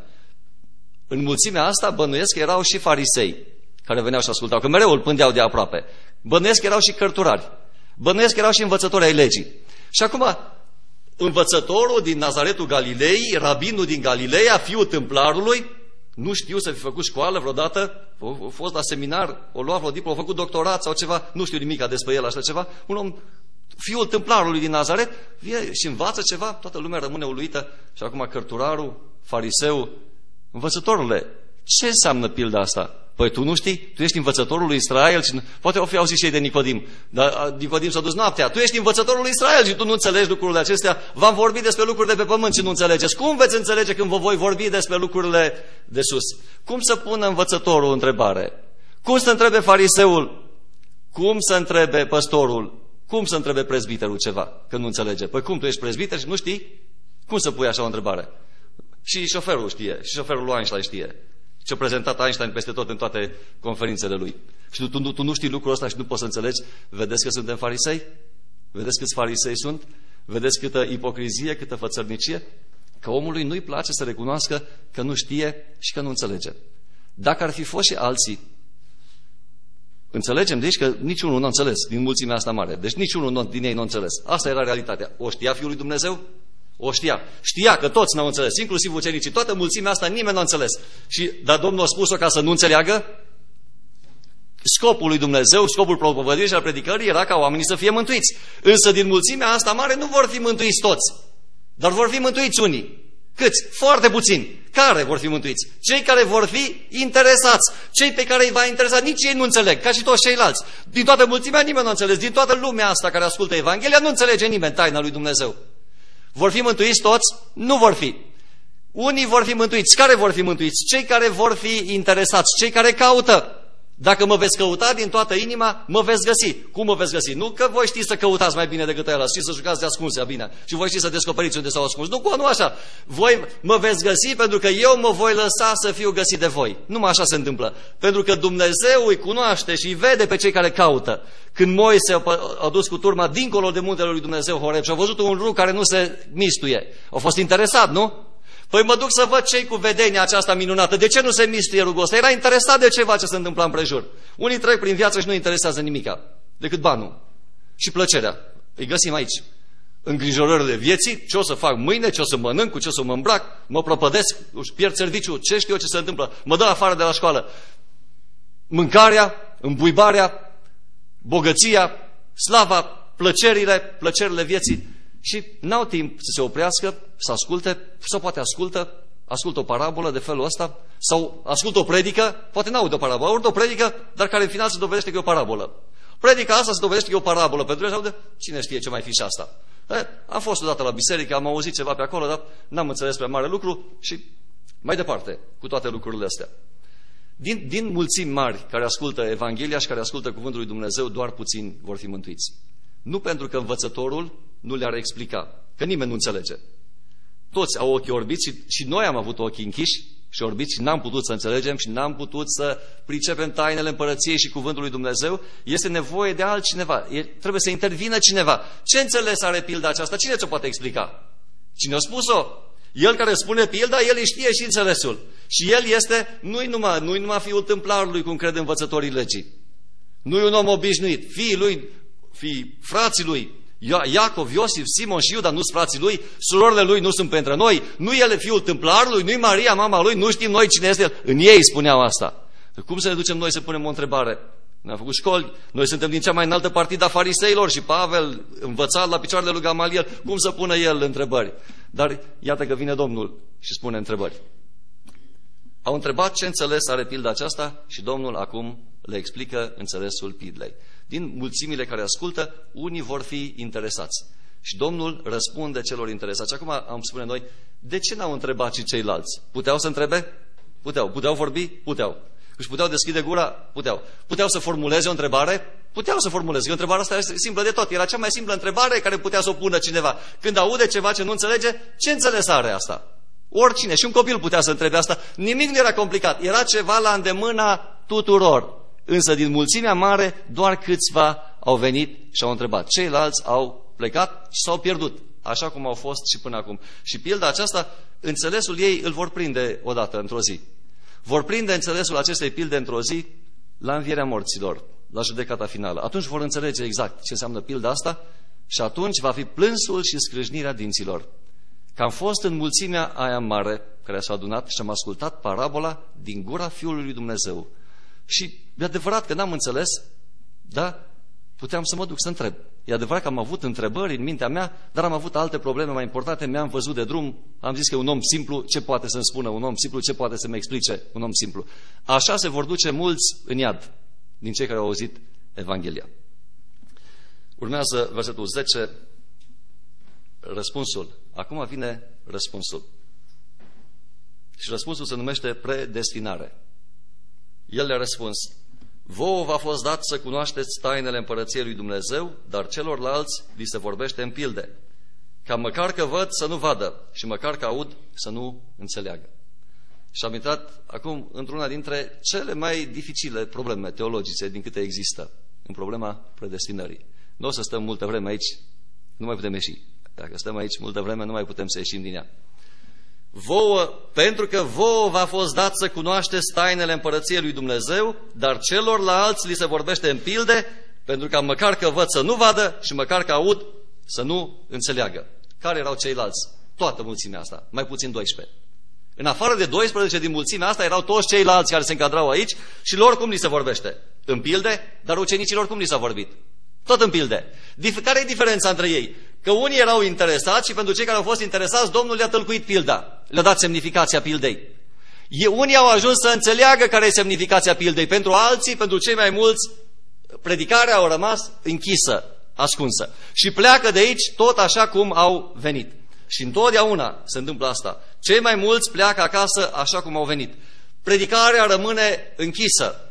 În mulțimea asta bănuiesc că erau și farisei care veneau și ascultau, că mereu îl pândeau de aproape. Bănuiesc că erau și cărturari. Bănuiesc că erau și învățători ai legii. Și acum, învățătorul din Nazaretul Galilei, rabinul din Galileea, fiul tâmplarului, nu știu să fi făcut școală vreodată, a fost la seminar, o luat vreo diplomă, a făcut doctorat sau ceva, nu știu nimic despre el, așa ceva, un om, fiul tâmplarului din Nazaret, vine și învață ceva, toată lumea rămâne uluită. Și acum cărturarul, fariseu, învățătorule, ce înseamnă pilda asta? Păi tu nu știi? Tu ești învățătorul lui Israel și poate o fi auzit și ei de Nicodim. Dar Nicodim s-a dus noaptea. Tu ești învățătorul lui Israel și tu nu înțelegi lucrurile acestea. V-am vorbit despre lucrurile de pe pământ și nu înțelegeți. Cum veți înțelege când vă voi vorbi despre lucrurile de sus? Cum să pună învățătorul o întrebare? Cum să întrebe fariseul? Cum să întrebe păstorul? Cum să întrebe prezbiterul ceva când nu înțelege? Păi cum, tu ești prezbiter și nu știi? Cum să pui așa o întrebare? Și șoferul știe, și șoferul lui Einstein știe. Ce-a prezentat Einstein peste tot în toate conferințele lui. Și tu nu știi lucrul ăsta și nu poți să înțelegi? Vedeți că suntem farisei? Vedeți câți farisei sunt? Vedeți câtă ipocrizie, câtă fățărnicie? Că omului nu-i place să recunoască că nu știe și că nu înțelege. Dacă ar fi fost și alții, înțelegem deci că niciunul nu a înțeles din mulțimea asta mare. Deci niciunul din ei nu a înțeles. Asta era realitatea. O știa Fiul lui Dumnezeu? O știa. Știa că toți n-au înțeles, inclusiv ucenicii. Toată mulțimea asta nimeni n-a înțeles. Dar Domnul a spus-o ca să nu înțeleagă? Scopul lui Dumnezeu, scopul propovădirii și al predicării era ca oamenii să fie mântuiți. Însă din mulțimea asta mare nu vor fi mântuiți toți. Dar vor fi mântuiți unii. Câți? Foarte puțini. Care vor fi mântuiți? Cei care vor fi interesați. Cei pe care îi va interesa, nici ei nu înțeleg, ca și toți ceilalți. Din toată mulțimea nimeni nu a înțeles. Din toată lumea asta care ascultă Evanghelia nu înțelege nimeni taina lui Dumnezeu. Vor fi mântuiți toți? Nu vor fi. Unii vor fi mântuiți. Care vor fi mântuiți? Cei care vor fi interesați, cei care caută. Dacă mă veți căuta din toată inima, mă veți găsi. Cum mă veți găsi? Nu că voi știți să căutați mai bine decât ăla, știți să jucați de ascunsea bine și voi știți să descoperiți unde s-au ascuns. Nu așa. Voi mă veți găsi pentru că eu mă voi lăsa să fiu găsit de voi. Numai așa se întâmplă. Pentru că Dumnezeu îi cunoaște și îi vede pe cei care caută. Când Moise a dus cu turma dincolo de muntele lui Dumnezeu Horeb și a văzut un rug care nu se mistuie, a fost interesat, nu? Păi mă duc să văd ce-i cu vedenia aceasta minunată. De ce nu se mistuie rugul ăsta? Era interesat de ceva ce se întâmpla împrejur. Unii trec prin viață și nu interesează nimica, decât banul și plăcerea. Îi găsim aici. Îngrijorările vieții, ce o să fac mâine, ce o să mănânc, cu ce o să mă îmbrac, mă prăpădesc, își pierd serviciul, ce știu eu ce se întâmplă, mă dă afară de la școală. Mâncarea, îmbuibarea, bogăția, slava, plăcerile vieții. Și n-au timp să se oprească, să asculte, sau poate ascultă o parabolă de felul ăsta, sau ascultă o predică, poate n-aud o parabolă, aud o predică, dar care în final se dovedește că e o parabolă. Predica asta se dovedește că e o parabolă, pentru că aude, cine știe ce mai fi și asta. Am fost odată la biserică, am auzit ceva pe acolo, dar n-am înțeles prea mare lucru și mai departe, cu toate lucrurile astea. Din mulțimi mari care ascultă Evanghelia și care ascultă cuvântul lui Dumnezeu, doar puțini vor fi mântuiți. Nu pentru că învățătorul nu le-ar explica, că nimeni nu înțelege. Toți au ochii orbiți și noi am avut ochii închiși și orbiți și n-am putut să înțelegem și n-am putut să pricepem tainele împărăției și cuvântul lui Dumnezeu. Este nevoie de altcineva. Trebuie să intervină cineva. Ce înțeles are pilda aceasta? Cine ți-o poate explica? Cine a spus-o? El care spune pilda, el îi știe și înțelesul. Și el este, nu-i numai fiul tâmplarului, cum cred învățătorii legii. Nu-i un om obișnuit. Frații lui, Iacov, Iosif, Simon și Iuda, nu-s frații lui, surorile lui nu sunt pentru noi, nu el e fiul tâmplarului, nu-i Maria, mama lui, nu știm noi cine este el. În ei spuneau asta. Cum să ne ducem noi să punem o întrebare? Noi am făcut școli, noi suntem din cea mai înaltă partidă a fariseilor și Pavel învăța la picioarele lui Gamaliel cum să pună el întrebări. Dar iată că vine Domnul și spune întrebări. Au întrebat ce înțeles are pilda aceasta și Domnul acum le explică înțelesul pildei. Din mulțimile care ascultă, unii vor fi interesați. Și Domnul răspunde celor interesați. Acum am spune noi, de ce n-au întrebat și ceilalți? Puteau să întrebe? Puteau. Puteau vorbi? Puteau. Își puteau deschide gura? Puteau. Puteau să formuleze o întrebare? Puteau să formuleze. O întrebare asta este simplă de tot. Era cea mai simplă întrebare care putea să o pună cineva. Când aude ceva ce nu înțelege, ce înțeles are asta? Oricine. Și un copil putea să întrebe asta. Nimic nu era complicat. Era ceva la îndemâna tuturor. Însă din mulțimea mare, doar câțiva au venit și au întrebat. Ceilalți au plecat și s-au pierdut, așa cum au fost și până acum. Și pilda aceasta, înțelesul ei îl vor prinde odată, într-o zi. Vor prinde înțelesul acestei pilde într-o zi la învierea morților, la judecata finală. Atunci vor înțelege exact ce înseamnă pilda asta și atunci va fi plânsul și scrâșnirea dinților. Că am fost în mulțimea aia mare care s-a adunat și am ascultat parabola din gura Fiului lui Dumnezeu. Și e adevărat că n-am înțeles, da? Puteam să mă duc să întreb. E adevărat că am avut întrebări în mintea mea, dar am avut alte probleme mai importante, mi-am văzut de drum, am zis că un om simplu, ce poate să-mi spună un om simplu, ce poate să-mi explice un om simplu. Așa se vor duce mulți în iad din cei care au auzit Evanghelia. Urmează versetul 10, răspunsul. Acum vine răspunsul. Și răspunsul se numește predestinare. El le-a răspuns, vouă v-a fost dat să cunoașteți tainele împărăției lui Dumnezeu, dar celorlalți li se vorbește în pilde, ca măcar că văd să nu vadă și măcar că aud să nu înțeleagă. Și am intrat acum într-una dintre cele mai dificile probleme teologice din câte există, în problema predestinării. Nu o să stăm multă vreme aici, nu mai putem ieși. Dacă stăm aici multă vreme, nu mai putem să ieșim din ea. Vouă, pentru că vouă v-a fost dat să cunoașteți tainele împărăției lui Dumnezeu, dar celorlalți li se vorbește în pilde, pentru că măcar că văd să nu vadă și măcar că aud să nu înțeleagă. Care erau ceilalți? Toată mulțimea asta, mai puțin 12. În afară de 12 din mulțimea asta erau toți ceilalți care se încadrau aici și lor cum li se vorbește? În pilde, dar ucenicilor cum li s-a vorbit? Tot în pilde. Care e diferența între ei? Că unii erau interesați și pentru cei care au fost interesați, Domnul le-a tălcuit pilda. Le-a dat semnificația pildei. Unii au ajuns să înțeleagă care e semnificația pildei. Pentru alții, pentru cei mai mulți, predicarea a rămas închisă, ascunsă. Și pleacă de aici tot așa cum au venit. Și întotdeauna se întâmplă asta. Cei mai mulți pleacă acasă așa cum au venit. Predicarea rămâne închisă.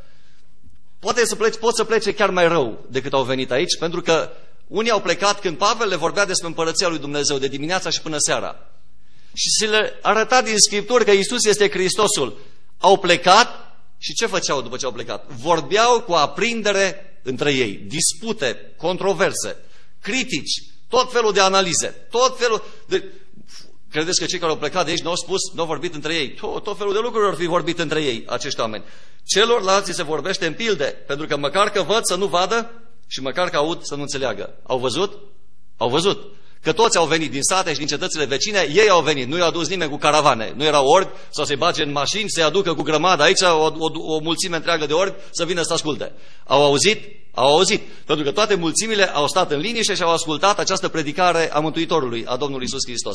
Poți să plece chiar mai rău decât au venit aici, pentru că unii au plecat când Pavel le vorbea despre împărăția lui Dumnezeu, de dimineața și până seara. Și se le arăta din Scripturi că Iisus este Hristosul. Au plecat și ce făceau după ce au plecat? Vorbeau cu aprindere între ei, dispute, controverse, critici, tot felul de analize, tot felul de... Credeți că cei care au plecat de aici nu au spus, nu au vorbit între ei? Tot felul de lucruri au fi vorbit între ei, acești oameni. Celorlalți se vorbește în pilde, pentru că măcar că văd să nu vadă și măcar că aud să nu înțeleagă. Au văzut? Au văzut. Că toți au venit din sate și din cetățile vecine, ei au venit, nu i-a adus nimeni cu caravane, nu erau orbi sau să-i bage în mașini, să-i aducă cu grămadă aici o mulțime întreagă de orbi să vină să asculte. Au auzit? Au auzit. Pentru că toate mulțimile au stat în liniște și au ascultat această predicare a Mântuitorului, a Domnului Iisus Hristos.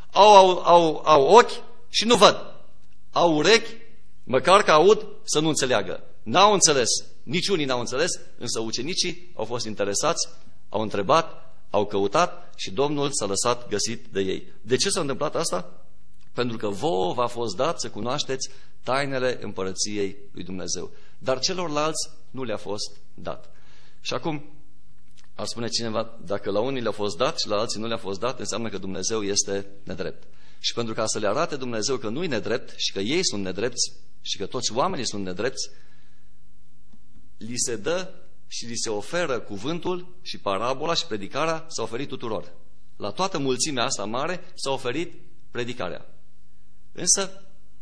Au ochi și nu văd. Au urechi, măcar că aud să nu înțeleagă. N-au înțeles, niciunii n-au înțeles, însă ucenicii au fost interesați, au întrebat, au căutat și Domnul s-a lăsat găsit de ei. De ce s-a întâmplat asta? Pentru că vouă v-a fost dat să cunoașteți tainele împărăției lui Dumnezeu. Dar celorlalți nu le-a fost dat. Și acum ar spune cineva, dacă la unii le-a fost dat și la alții nu le-a fost dat, înseamnă că Dumnezeu este nedrept. Și pentru ca să le arate Dumnezeu că nu-i nedrept și că ei sunt nedrepți și că toți oamenii sunt nedrepți, li se dă și li se oferă cuvântul și parabola și predicarea s-a oferit tuturor. La toată mulțimea asta mare s-a oferit predicarea. Însă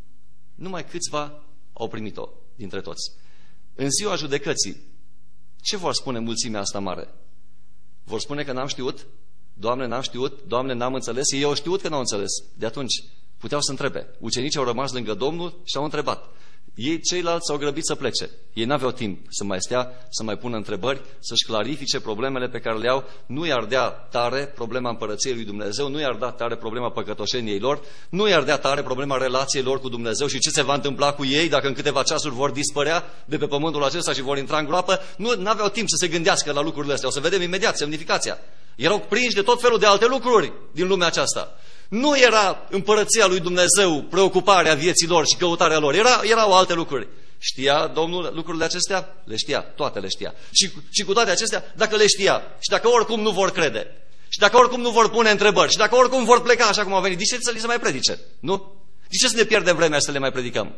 numai câțiva au primit-o dintre toți. În ziua judecății, ce vor spune mulțimea asta mare? Vor spune că n-am știut? Doamne, n-am știut? Doamne, n-am înțeles? Ei au știut că n-au înțeles. De atunci puteau să întrebe. Ucenicii au rămas lângă Domnul și au întrebat. Ei, ceilalți, s-au grăbit să plece. Ei n-aveau timp să mai stea, să mai pună întrebări, să-și clarifice problemele pe care le au. Nu i-ar dea tare problema împărăției lui Dumnezeu, nu i-ar da tare problema păcătoșeniei lor, nu i-ar dea tare problema relației lor cu Dumnezeu și ce se va întâmpla cu ei dacă în câteva ceasuri vor dispărea de pe pământul acesta și vor intra în groapă. Nu aveau timp să se gândească la lucrurile astea. O să vedem imediat semnificația. Erau prinși de tot felul de alte lucruri din lumea aceasta. Nu era împărăția lui Dumnezeu preocuparea vieții lor și căutarea lor. Erau alte lucruri. Știa Domnul lucrurile acestea? Le știa, toate le știa. Și cu toate acestea, dacă le știa și dacă oricum nu vor crede și dacă oricum nu vor pune întrebări și dacă oricum vor pleca așa cum au venit, de ce să li se mai predice? Nu? De ce să ne pierdem vremea să le mai predicăm?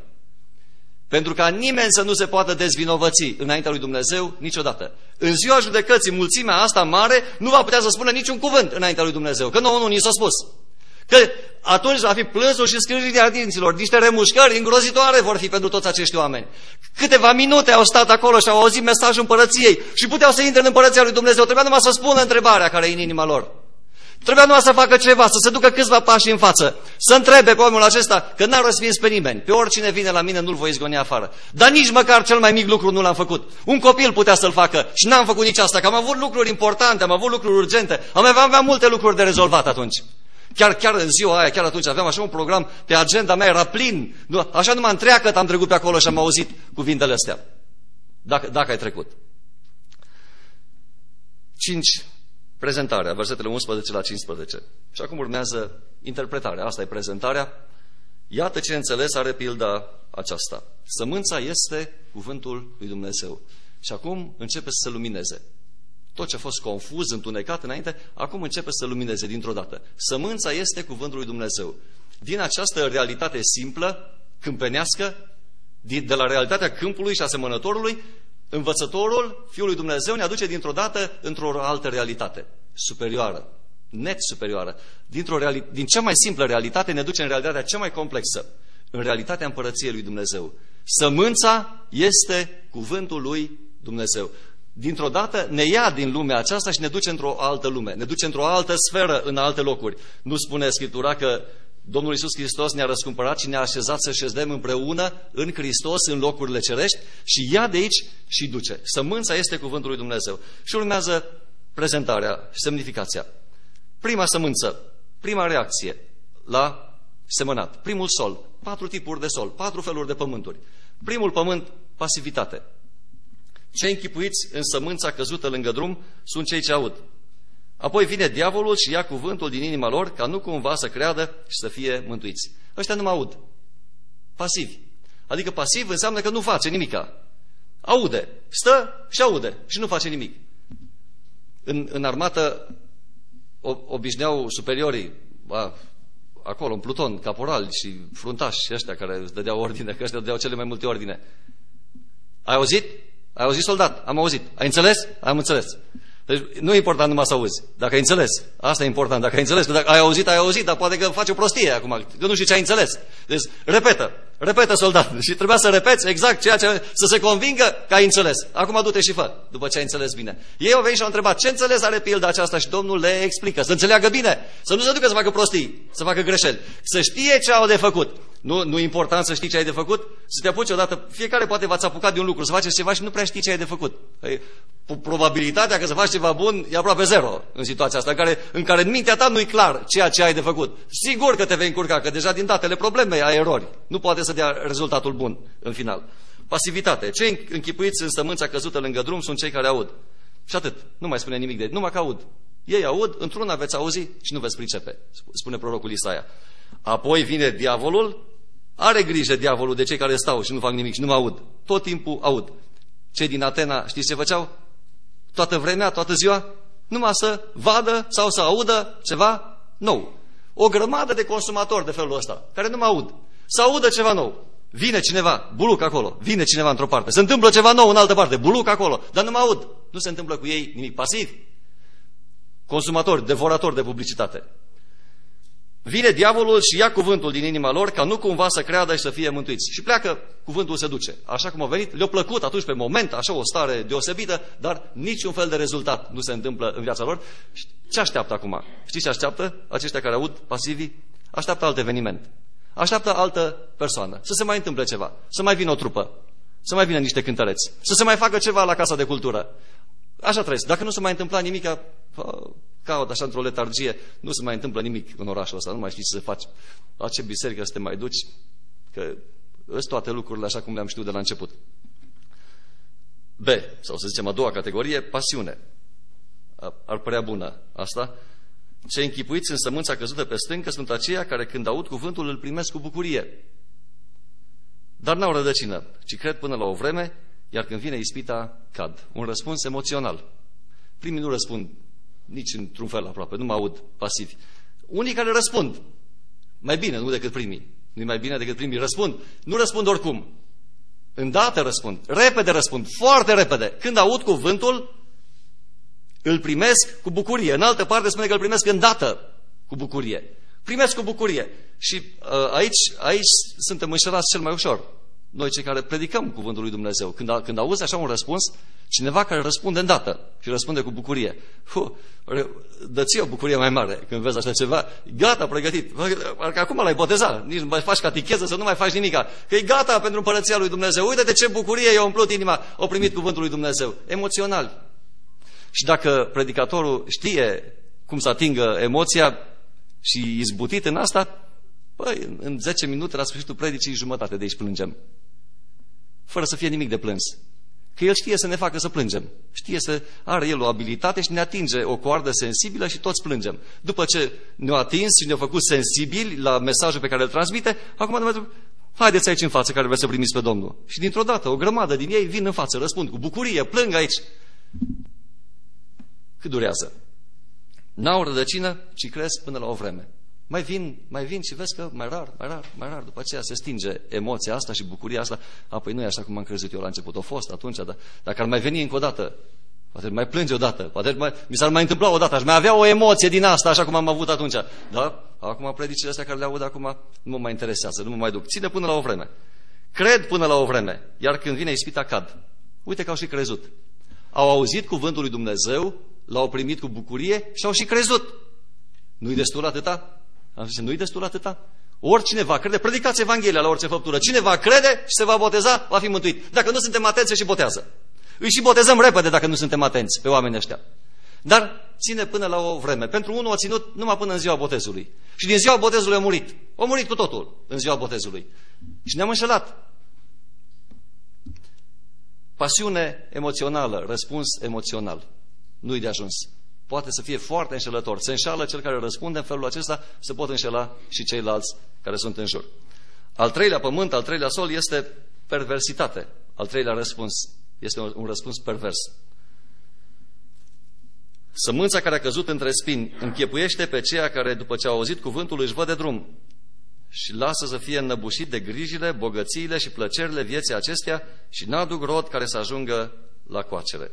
Pentru ca nimeni să nu se poată dezvinovăți înaintea lui Dumnezeu niciodată. În ziua judecății, mulțimea asta mare nu va putea să spună niciun cuvânt înaintea lui Dumnezeu, că nu ni s-a spus. Că atunci va fi plânsul și scrâșnirea dinților, niște remușcări îngrozitoare vor fi pentru toți acești oameni. Câteva minute au stat acolo și au auzit mesajul împărăției și puteau să intre în împărăția lui Dumnezeu. Trebuia numai să spună întrebarea care e în inima lor. Trebuia numai să facă ceva, să se ducă câțiva pași în față, să întrebe pe omul acesta că n-a răsfins pe nimeni. Pe oricine vine la mine nu-l voi izgoni afară. Dar nici măcar cel mai mic lucru nu l-am făcut. Un copil putea să-l facă și n-am făcut nici asta, că am avut lucruri importante, am avut lucruri urgente, aveam multe lucruri de rezolvat atunci. Chiar în ziua aia, chiar atunci aveam așa un program, pe agenda mea era plin. Așa numai întreagăt am trecut pe acolo și am auzit cuvintele astea. Dacă ai trecut. 5. Prezentarea, versetele 11 la 15. Și acum urmează interpretarea. Asta e prezentarea. Iată ce înțeles are pilda aceasta. Sămânța este cuvântul lui Dumnezeu. Și acum începe să se lumineze. Tot ce a fost confuz, întunecat înainte, acum începe să se lumineze dintr-o dată. Sămânța este cuvântul lui Dumnezeu. Din această realitate simplă, câmpenească, de la realitatea câmpului și a semănătorului, învățătorul, Fiul lui Dumnezeu, ne aduce dintr-o dată într-o altă realitate, superioară, net superioară. Din cea mai simplă realitate ne duce în realitatea cea mai complexă, în realitatea împărăției lui Dumnezeu. Sămânța este cuvântul lui Dumnezeu. Dintr-o dată ne ia din lumea aceasta și ne duce într-o altă lume, ne duce într-o altă sferă, în alte locuri. Nu spune Scriptura că Domnul Iisus Hristos ne-a răscumpărat și ne-a așezat să șezem împreună în Hristos, în locurile cerești, și ia de aici și duce. Sămânța este cuvântul lui Dumnezeu. Și urmează prezentarea și semnificația. Prima sămânță, prima reacție la semănat. Primul sol, 4 tipuri de sol, 4 feluri de pământuri. Primul pământ, pasivitate. Cei închipuiți în sămânța căzută lângă drum sunt cei ce aud. Apoi vine diavolul și ia cuvântul din inima lor ca nu cumva să creadă și să fie mântuiți. Ăștia nu mă aud. Pasivi. Adică pasiv înseamnă că nu face nimica. Aude. Stă și aude și nu face nimic. În armată obișnuiau superiorii acolo, în pluton, caporali și fruntași și ăștia care îți dădeau ordine, că ăștia dădeau cele mai multe ordine. Ai auzit? Ai auzit, soldat? Am auzit. Ai înțeles? Am înțeles. Deci nu e important numai să auzi. Dacă ai înțeles, asta e important. Dacă ai înțeles, că dacă ai auzit, dar poate că faci o prostie acum, că nu știi ce ai înțeles. Deci repetă, soldat. Și trebuia să repeți exact ceea ce, să se convingă că ai înțeles. Acum du-te și fă, după ce ai înțeles bine. Ei au venit și au întrebat, ce înțeles are pilda aceasta? Și Domnul le explică, să înțeleagă bine, să nu se ducă să facă prostii, să facă greșeli, să știe ce au de făcut. Nu e important să știi ce ai de făcut? Să te apuci odată, fiecare poate v-ați apucat de un lucru, să faceți ceva și nu prea știi ce ai de făcut. Probabilitatea că să faci ceva bun e aproape zero în situația asta, în care în mintea ta nu e clar ceea ce ai de făcut. Sigur că te vei încurca, că deja din datele problemei ai erori. Nu poate să dea rezultatul bun în final. Pasivitate. Cei închipuiți în sămânța căzută lângă drum sunt cei care aud. Și atât. Nu mai spune nimic de ei. Numai că aud. Ei aud, într-una veți auzi și nu veți pricepe, spune prorocul Isaia. Apoi vine diavolul, are grijă diavolul de cei care stau și nu fac nimic și nu mă aud. Tot timpul aud. Cei din Atena, știți ce făceau? Toată vremea, toată ziua, numai să vadă sau să audă ceva nou. O grămadă de consumatori de felul ăsta, care nu mă aud. Să audă ceva nou. Vine cineva, buluc acolo, vine cineva într-o parte, se întâmplă ceva nou în altă parte, buluc acolo, dar nu mă aud. Nu se întâmplă cu ei nimic. Pasiv. Consumatori, devoratori de publicitate. Vine diavolul și ia cuvântul din inima lor ca nu cumva să creadă și să fie mântuiți. Și pleacă, cuvântul se duce. Așa cum a venit, le-a plăcut atunci pe moment, așa o stare deosebită, dar niciun fel de rezultat nu se întâmplă în viața lor. Ce așteaptă acum? Știți ce așteaptă aceștia care aud, pasivii? Așteaptă alt eveniment. Așteaptă altă persoană. Să se mai întâmple ceva. Să mai vină o trupă. Să mai vină niște cântăreți. Să se mai facă ceva la Casa de Cultură. Așa trăiesc. Dacă nu se mai întâmpla nimic, caut așa într-o letargie, nu se mai întâmplă nimic în orașul ăsta, nu mai știi ce să faci. La ce biserică să te mai duci? Că sunt toate lucrurile așa cum le-am știut de la început. B, sau să zicem a doua categorie, pasiune. Ar părea bună asta. Cei închipuiți în sămânța căzută pe stâncă sunt aceia care când aud cuvântul îl primesc cu bucurie. Dar n-au rădăcină, ci cred până la o vreme, iar când vine ispita, cad. Un răspuns emoțional. Primii nu răspund nici într-un fel aproape, nu mă aud pasivi. Unii care răspund, mai bine, nu decât primii. Nu mai bine decât primii. Răspund. Nu răspund oricum. Îndată răspund. Repede răspund. Foarte repede. Când aud cuvântul, îl primesc cu bucurie. În altă parte spune că îl primesc îndată cu bucurie. Primesc cu bucurie. Și aici suntem înșelați cel mai ușor. Noi cei care predicăm cuvântul lui Dumnezeu. Când auzi așa un răspuns, cineva care răspunde îndată și răspunde cu bucurie. Dă-ți o bucurie mai mare când vezi așa ceva. Gata, pregătit. Parcă acum l-ai botezat. Nici nu mai faci catecheză, să nu mai faci nimica. Că e gata pentru împărăția lui Dumnezeu. Uite de ce bucurie i-a umplut inima. O primit cuvântul lui Dumnezeu. Emoțional. Și dacă predicatorul știe cum să atingă emoția și izbutit în asta, păi, în 10 minute, la sfârșitul predicii, jumătate de aici plângem. Fără să fie nimic de plâns. Că el știe să ne facă să plângem. Știe să are el o abilitate și ne atinge o coardă sensibilă și toți plângem. După ce ne-a atins și ne-a făcut sensibili la mesajul pe care îl transmite, acum Dumnezeu, haideți aici în față care vreți să primiți pe Domnul. Și dintr-o dată, o grămadă din ei vin în față, răspund cu bucurie, plâng aici. Cât durează? N-au rădăcină, ci cresc până la o vreme. Mai vin și vezi că mai rar, după aceea se stinge emoția asta și bucuria asta. Apoi nu e așa cum am crezut eu la început. A fost atunci, dar dacă ar mai veni încă o dată, poate mai plânge o dată, poate mi s-ar mai întâmpla o dată, aș mai avea o emoție din asta, așa cum am avut atunci. Da? Acum predicile astea care le aud acum nu mă mai interesează, nu mă mai duc. Ține până la o vreme. Cred până la o vreme, iar când vine ispita cad. Uite că au și crezut. Au auzit cuvântul lui Dumnezeu, l-au primit cu bucurie și au și crezut. Nu-i destul atâta? Am zis, nu-i destul atâta? Oricine va crede, predicați Evanghelia la orice făptură. Cine va crede și se va boteza, va fi mântuit. Dacă nu suntem atenți, se și botează. Îi și botezăm repede dacă nu suntem atenți pe oamenii ăștia. Dar ține până la o vreme. Pentru unul a ținut numai până în ziua botezului. Și din ziua botezului a murit. A murit cu totul în ziua botezului. Și ne-am înșelat. Pasiune emoțională, răspuns emoțional. Nu-i de ajuns. Poate să fie foarte înșelător. Se înșală cel care răspunde în felul acesta, se pot înșela și ceilalți care sunt în jur. Al treilea pământ, al treilea sol este perversitate. Al treilea răspuns este un răspuns pervers. Sămânța care a căzut între spini închepuiește pe ceea care, după ce au auzit cuvântul, își văd de drum și lasă să fie înnăbușit de grijile, bogățiile și plăcerile vieții acestea și n-aduc rod care să ajungă la coacere.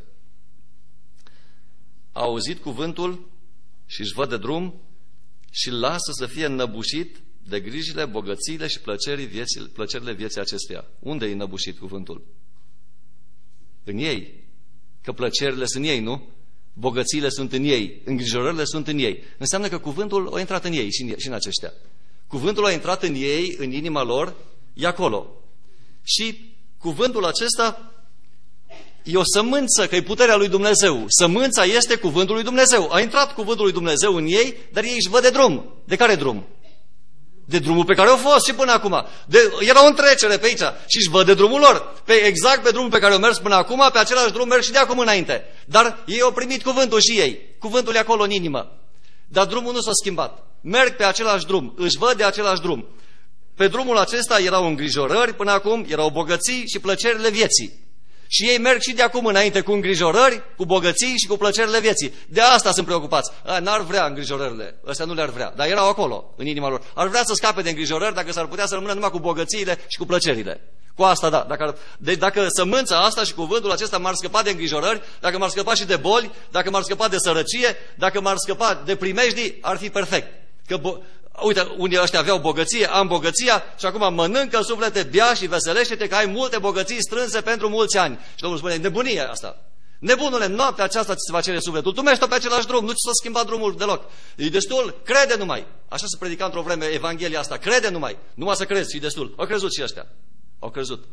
A auzit cuvântul și își văd de drum și lasă să fie înnăbușit de grijile, bogățiile și plăcerile vieții acesteia. Unde e înnăbușit cuvântul? În ei. Că plăcerile sunt ei, nu? Bogățiile sunt în ei, îngrijorările sunt în ei. Înseamnă că cuvântul a intrat în ei și în aceștia. Cuvântul a intrat în ei, în inima lor, e acolo. Și cuvântul acesta e o sămânță, că e puterea lui Dumnezeu. Sămânța este cuvântul lui Dumnezeu. A intrat cuvântul lui Dumnezeu în ei, dar ei își văd de drum. De care drum? De drumul pe care au fost și până acum. Era o întrecere pe aici și își văd de drumul lor. Exact pe drumul pe care au mers până acum, pe același drum merg și de acum înainte. Dar ei au primit cuvântul și ei. Cuvântul e acolo în inimă. Dar drumul nu s-a schimbat. merg pe același drum, își văd de același drum. Pe drumul acesta erau îngrijorări până acum, erau bogății și plăcerile vieții. Și ei merg și de acum înainte cu îngrijorări, cu bogății și cu plăcerile vieții. De asta sunt preocupați. N-ar vrea îngrijorările, ăstea nu le-ar vrea, dar erau acolo, în inima lor. Ar vrea să scape de îngrijorări dacă s-ar putea să rămână numai cu bogățiile și cu plăcerile. Cu asta, da. Dacă sămânța asta și cuvântul acesta m-ar scăpa de îngrijorări, dacă m-ar scăpa și de boli, dacă m-ar scăpa de sărăcie, dacă m-ar scăpa de primejdii, ar fi perfect. Uite, unii ăștia aveau bogăție, am bogăția și acum mănâncă suflete, bea și veselește-te că ai multe bogății strânse pentru mulți ani. Și Domnul spune, nebunie asta. Nebunule, noaptea aceasta ți se va cere sufletul. Tu mergi tot pe același drum, nu ți s-a schimbat drumul deloc. E destul, crede numai. Așa se predica într-o vreme Evanghelia asta, crede numai. Numai să crezi, e destul. Au crezut și ăștia. Au crezut.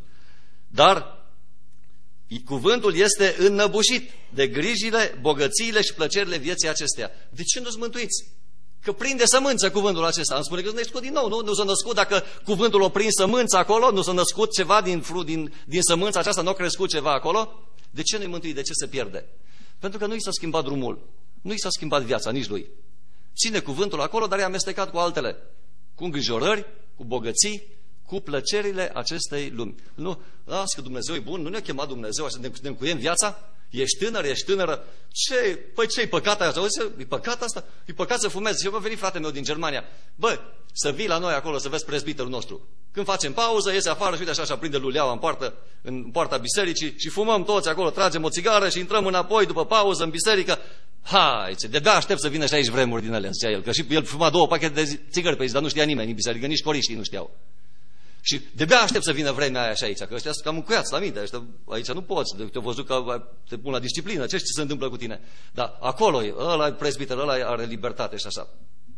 Dar cuvântul este înnăbușit de grijile, bogățiile și plăcerile vieții acesteia. De ce nu-ți mântuiți? Că prinde sămânță cuvântul acesta. Îmi spune că nu născut din nou, nu s-a născut dacă cuvântul o prins sămânță acolo, nu s-a născut ceva din sămânța aceasta, nu a crescut ceva acolo. De ce nu-i mântui? De ce se pierde? Pentru că nu i s-a schimbat drumul, nu i s-a schimbat viața nici lui. Ține cuvântul acolo, dar e amestecat cu altele, cu îngrijorări, cu bogății, cu plăcerile acestei lumi. Nu, las că Dumnezeu e bun, nu ne-a chemat Dumnezeu așa să ne încuiem viața? Ești tânără? Ce-i păcat asta? E păcat asta? E păcat să fumezi. Eu vă veni frate meu din Germania. Bă, să vii la noi acolo să vezi prezbiterul nostru. Când facem pauză, iese afară și uite așa prinde luleaua în poarta bisericii și fumăm toți acolo, tragem o țigară și intrăm înapoi după pauză în biserică. Hai, de-abia aștept să vină și aici vremuri din alea, zicea el. Că și el fuma 2 pachete de țigări pe zi, dar nu știa nimeni în biserică, nici coriștii nu știau. Și de-abia aștept să vină vremea aia și aici, că ăștia sunt cam încuiați la minte, aici nu poți, te-au văzut că te pun la disciplină, ce se întâmplă cu tine? Dar acolo e, ăla e prezbiter, ăla are libertate și așa.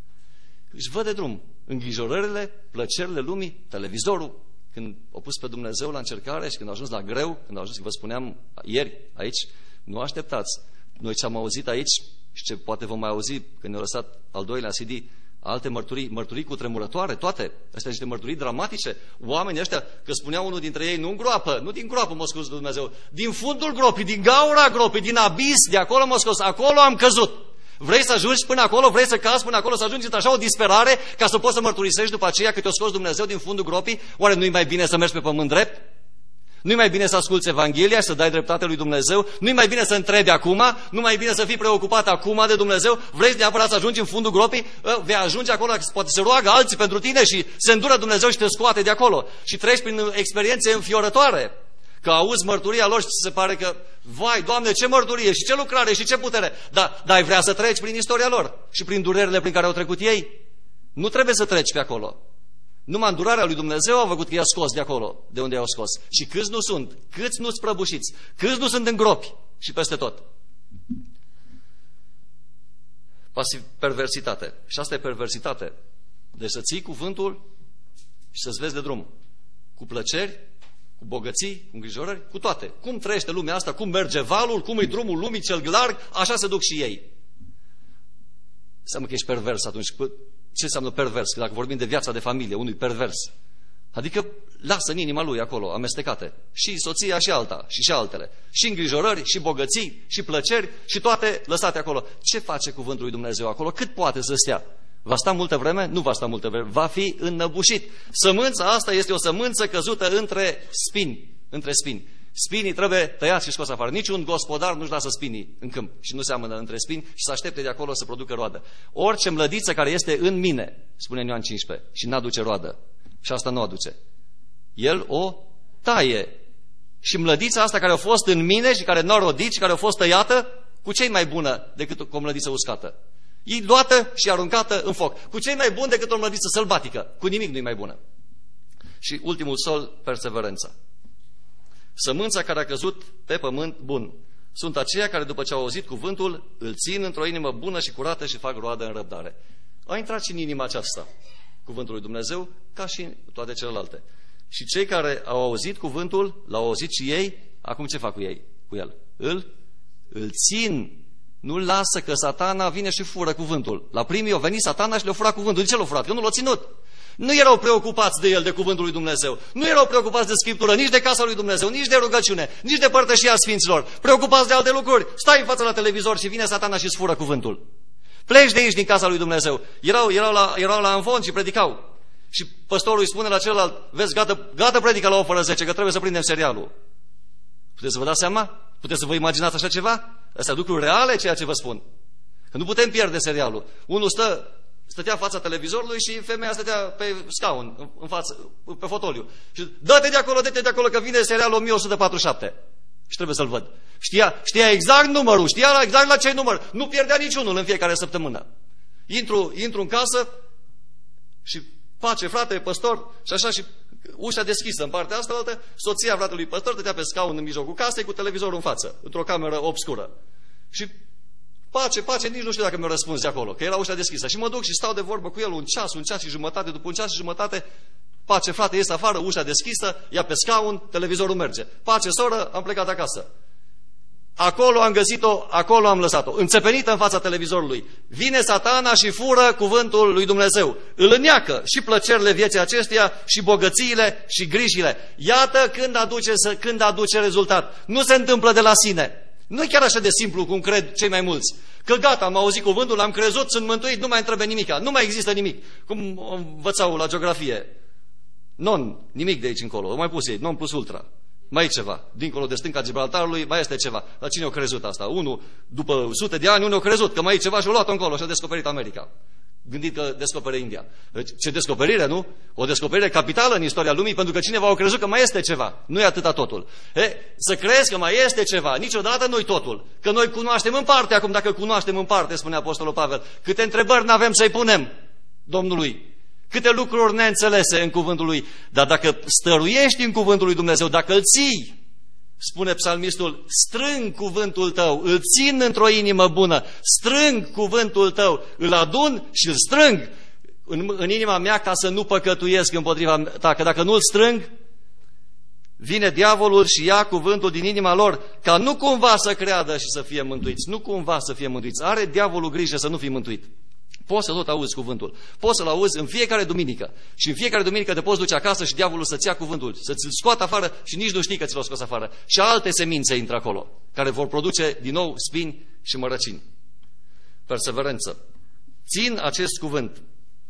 Își văd de drum îngrijorările, plăcerile lumii, televizorul, când au pus pe Dumnezeu la încercare și când au ajuns la greu, când au ajuns, vă spuneam ieri aici, nu așteptați. Noi ce am auzit aici și ce poate vom mai auzi când ne-a lăsat al doilea CD, alte mărturii cu tremurătoare, toate. Astea niște mărturii dramatice. Oamenii ăștia, că spunea unul dintre ei, nu în groapă, nu din groapă m-a scos Dumnezeu, din fundul gropii, din gaura gropii, din abis, de acolo m-a scos, acolo am căzut. Vrei să ajungi până acolo, vrei să cazi până acolo, să ajungi într-așa o disperare ca să poți să mărturisești după aceea că te-a scos Dumnezeu din fundul gropii? Oare nu-i mai bine să mergi pe pământ drept? Nu-i mai bine să asculți Evanghelia și să dai dreptate lui Dumnezeu? Nu-i mai bine să întrebi acum? Nu mai bine să fii preocupat acum de Dumnezeu? Vrei neapărat să ajungi în fundul gropii? Vei ajunge acolo, poate se roagă alții pentru tine și se îndură Dumnezeu și te scoate de acolo. Și treci prin experiențe înfiorătoare. Că auzi mărturia lor și ți se pare că, vai, Doamne, ce mărturie și ce lucrare și ce putere. Dar ai vrea să treci prin istoria lor și prin durerile prin care au trecut ei? Nu trebuie să treci pe acolo. Numai îndurarea lui Dumnezeu a făcut că i-a scos de acolo, de unde i-au scos. Și câți nu sunt, câți nu-s prăbușiți, câți nu sunt în gropi și peste tot. Perversitate. Și asta e perversitate. Deci să ții cuvântul și să-ți vezi de drum. Cu plăceri, cu bogății, cu îngrijorări, cu toate. Cum trăiește lumea asta, cum merge valul, cum e drumul lumii cel larg, așa se duc și ei. Înseamnă că ești pervers atunci. Ce înseamnă pervers? Că dacă vorbim de viața de familie, unui pervers. Adică lasă în inima lui acolo, amestecate. Și soția și alta, și altele. Și îngrijorări, și bogății, și plăceri, și toate lăsate acolo. Ce face cuvântul lui Dumnezeu acolo? Cât poate să stea? Va sta multă vreme? Nu va sta multă vreme. Va fi înnăbușit. Sămânța asta este o sămânță căzută între spini. Între spini. Spinii trebuie tăiați și scos afară. Niciun gospodar nu-și lasă spinii în câmp și nu seamănă între spini și să aștepte de acolo să producă roadă. Orice mlădiță care este în mine, spune Ioan 15, și n-aduce roadă, și asta nu aduce, el o taie. Și mlădița asta care a fost în mine și care n-a rodit și care a fost tăiată, cu ce-i mai bună decât o mlădiță uscată? E luată și aruncată în foc. Cu ce-i mai bun decât o mlădiță sălbatică? Cu nimic nu-i mai bună. Și ultimul sol, perseverența. Sămânța care a căzut pe pământ bun. Sunt aceia care după ce au auzit cuvântul, îl țin într-o inimă bună și curată și fac roadă în răbdare. A intrat și în inima aceasta cuvântul lui Dumnezeu, ca și toate celelalte. Și cei care au auzit cuvântul, l-au auzit și ei, acum ce fac cu ei? Cu el? Îl țin. Nu-l lasă, că Satana vine și fură cuvântul. La primii a venit Satana și le-a furat cuvântul. De ce l-a furat? Că nu l-a ținut. Nu erau preocupați de el, de cuvântul lui Dumnezeu. Nu erau preocupați de Scriptură, nici de casa lui Dumnezeu, nici de rugăciune, nici de părtășia Sfinților. Preocupați de alte lucruri. Stai în fața la televizor și vine Satana și îți fură cuvântul. Pleci de aici din casa lui Dumnezeu. Erau la înfond și predicau. Și păstorul îi spune la celălalt, vezi, gata predica la 8:10, că trebuie să prindem serialul. Puteți să vă dați seama? Puteți să vă imaginați așa ceva? Astea lucruri reale, ceea ce vă spun. Că nu putem pierde serialul. Unul stătea în fața televizorului și femeia stătea pe scaun, în față, pe fotoliu. Și dă-te de acolo, că vine serialul 1147. Și trebuie să-l văd. Știa exact numărul, știa exact la ce număr. Nu pierdea niciunul în fiecare săptămână. Intru în casă și pace, frate, păstor, și așa, și ușa deschisă în partea asta, altă, soția fratelui păstor stătea pe scaun în mijlocul casei cu televizorul în față, într-o cameră obscură. Și pace, nici nu știu dacă mi-a răspuns de acolo, că era ușa deschisă. Și mă duc și stau de vorbă cu el un ceas și jumătate, după un ceas și jumătate, pace, frate, ies afară, ușa deschisă, ia pe scaun, televizorul merge. Pace, soră, am plecat acasă. Acolo am găsit-o, acolo am lăsat-o, înțepenită în fața televizorului. Vine Satana și fură cuvântul lui Dumnezeu. Îl înneacă și plăcerile vieții acesteia, și bogățiile, și grijile. Iată când aduce rezultat. Nu se întâmplă de la sine. Nu e chiar așa de simplu cum cred cei mai mulți. Că gata, am auzit cuvântul, l-am crezut, sunt mântuit, nu mai îmi trebuie nimic. Nu mai există nimic. Cum învățau la geografie. Nimic de aici încolo. O mai pus ei, non plus ultra. Mai e ceva. Dincolo de stânca Gibraltarului mai este ceva. La cine a crezut asta? Unul, după sute de ani, unul a crezut că mai e ceva și a luat-o încolo și a descoperit America. Gândit că descopere India. Deci, ce descoperire, nu? O descoperire capitală în istoria lumii, pentru că cineva a crezut că mai este ceva. Nu e atâta totul. Să crezi că mai este ceva, niciodată nu-i totul. Că noi cunoaștem în parte, acum dacă cunoaștem în parte, spune Apostolul Pavel, câte întrebări n-avem să-i punem Domnului. Câte lucruri neînțelese în cuvântul lui. Dar dacă stăruiești în cuvântul lui Dumnezeu, dacă îl ții, spune psalmistul, strâng cuvântul tău, îl țin într-o inimă bună, strâng cuvântul tău, îl adun și îl strâng în inima mea ca să nu păcătuiesc împotriva ta. Că dacă nu îl strâng, vine diavolul și ia cuvântul din inima lor, ca nu cumva să creadă și să fie mântuiți. Nu cumva să fie mântuiți. Are diavolul grijă să nu fii mântuit. Poți să tot auzi cuvântul. Poți să-l auzi în fiecare duminică. Și în fiecare duminică te poți duce acasă și diavolul să-ți ia cuvântul, să-ți scoată afară și nici nu știi că ți l-a scos afară. Și alte semințe intră acolo, care vor produce din nou spini și mărăcini. Perseverență. Țin acest cuvânt.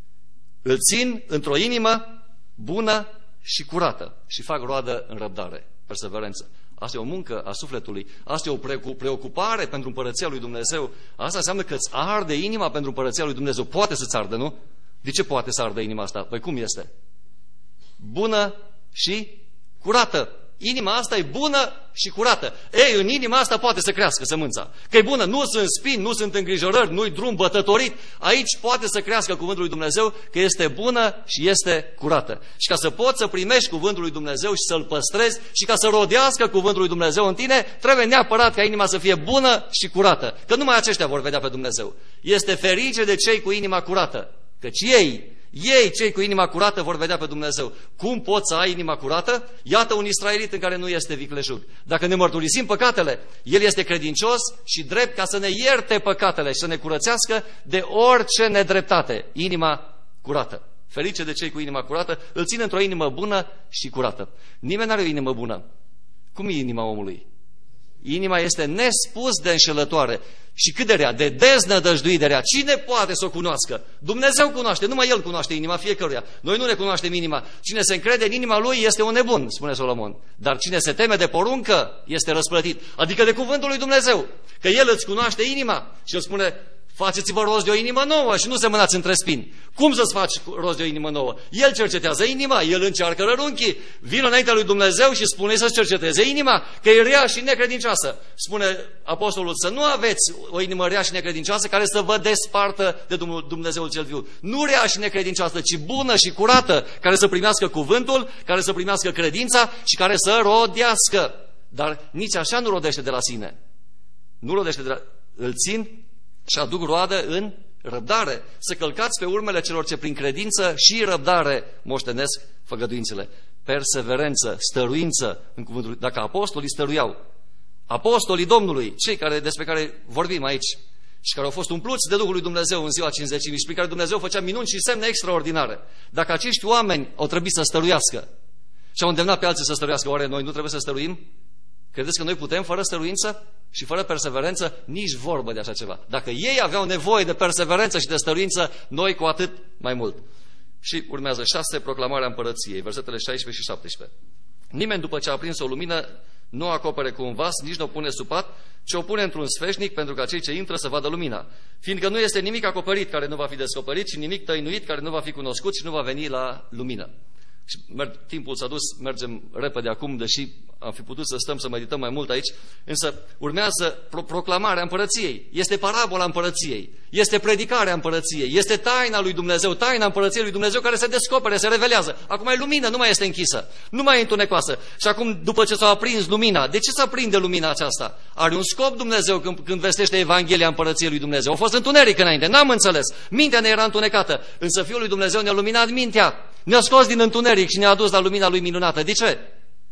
Îl țin într-o inimă bună și curată și fac roadă în răbdare. Perseverență. Asta e o muncă a sufletului, asta e o preocupare pentru împărăția lui Dumnezeu. Asta înseamnă că îți arde inima pentru împărăția lui Dumnezeu. Poate să-ți ardă, nu? De ce poate să ardă inima asta? Păi cum este? Bună și curată. Inima asta e bună și curată. În inima asta poate să crească sămânța. Că e bună, nu sunt spini, nu sunt îngrijorări, nu-i drum bătătorit. Aici poate să crească cuvântul lui Dumnezeu, că este bună și este curată. Și ca să poți să primești cuvântul lui Dumnezeu și să-l păstrezi și ca să rodească cuvântul lui Dumnezeu în tine, trebuie neapărat ca inima să fie bună și curată. Că numai aceștia vor vedea pe Dumnezeu. Este ferice de cei cu inima curată. Căci ei, cei cu inima curată, vor vedea pe Dumnezeu. Cum poți să ai inima curată? Iată un israelit în care nu este vicleșug. Dacă ne mărturisim păcatele, el este credincios și drept ca să ne ierte păcatele și să ne curățească de orice nedreptate. Inima curată. Ferice de cei cu inima curată, îl ține într-o inimă bună și curată. Nimeni nu are o inimă bună. Cum e inima omului? Inima este nespus de înșelătoare. Și cât de rea, de deznădăjduit de rea. Cine poate să o cunoască? Dumnezeu cunoaște, numai El cunoaște inima fiecăruia. Noi nu ne cunoaștem inima. Cine se încrede în inima lui este un nebun, spune Solomon. Dar cine se teme de poruncă este răsplătit. Adică de cuvântul lui Dumnezeu. Că El îți cunoaște inima și El spune, faceți-vă rost de o inimă nouă și nu semănați între spini. Cum să-ți faci rost de o inimă nouă? El cercetează inima, El încearcă rărunchii. Vină înaintea lui Dumnezeu și spune să-ți cerceteze inima, că e rea și necredincioasă. Spune apostolul să nu aveți o inimă rea și necredincioasă care să vă despartă de Dumnezeul cel viu. Nu rea și necredincioasă, ci bună și curată, care să primească cuvântul, care să primească credința și care să rodească. Dar nici așa nu rodește de la sine. Nu rodește de la... Îl țin și aduc roadă în răbdare. Să călcați pe urmele celor ce prin credință și răbdare moștenesc făgăduințele. Perseverență, stăruință în cuvântul. Dacă apostolii stăruiau, apostolii Domnului, cei despre care vorbim aici și care au fost umpluți de Duhul lui Dumnezeu în ziua Cincizecimii și prin care Dumnezeu făcea minuni și semne extraordinare, dacă acești oameni au trebuit să stăruiască și au îndemnat pe alții să stăruiască, oare noi nu trebuie să stăruim? Credeți că noi putem fără stăruință și fără perseverență? Nici vorbă de așa ceva. Dacă ei aveau nevoie de perseverență și de stăruință, noi cu atât mai mult. Și urmează 6, proclamarea împărăției, versetele 16 și 17. Nimeni după ce a aprins o lumină nu o acopere cu un vas, nici nu o pune sub pat, ci o pune într-un sfeșnic pentru ca cei ce intră să vadă lumina. Fiindcă nu este nimic acoperit care nu va fi descoperit și nimic tăinuit care nu va fi cunoscut și nu va veni la lumină. Și timpul s-a dus, mergem repede acum, deși am fi putut să stăm să medităm mai mult aici, însă urmează proclamarea împărăției. Este parabola împărăției, este predicarea împărăției, este taina lui Dumnezeu, taina împărăției lui Dumnezeu care se descopere, se revelează. Acum e lumină, nu mai este închisă, nu mai e întunecoasă. Și acum, după ce s-a aprins lumina, de ce s-a prinde lumina aceasta? Are un scop Dumnezeu când vestește Evanghelia împărăției lui Dumnezeu. A fost întuneric înainte, n-am înțeles. Mintea ne era întunecată, însă Fiul lui Dumnezeu ne-a luminat mintea. Ne-a scos din întuneric și ne-a dus la lumina lui minunată. De ce?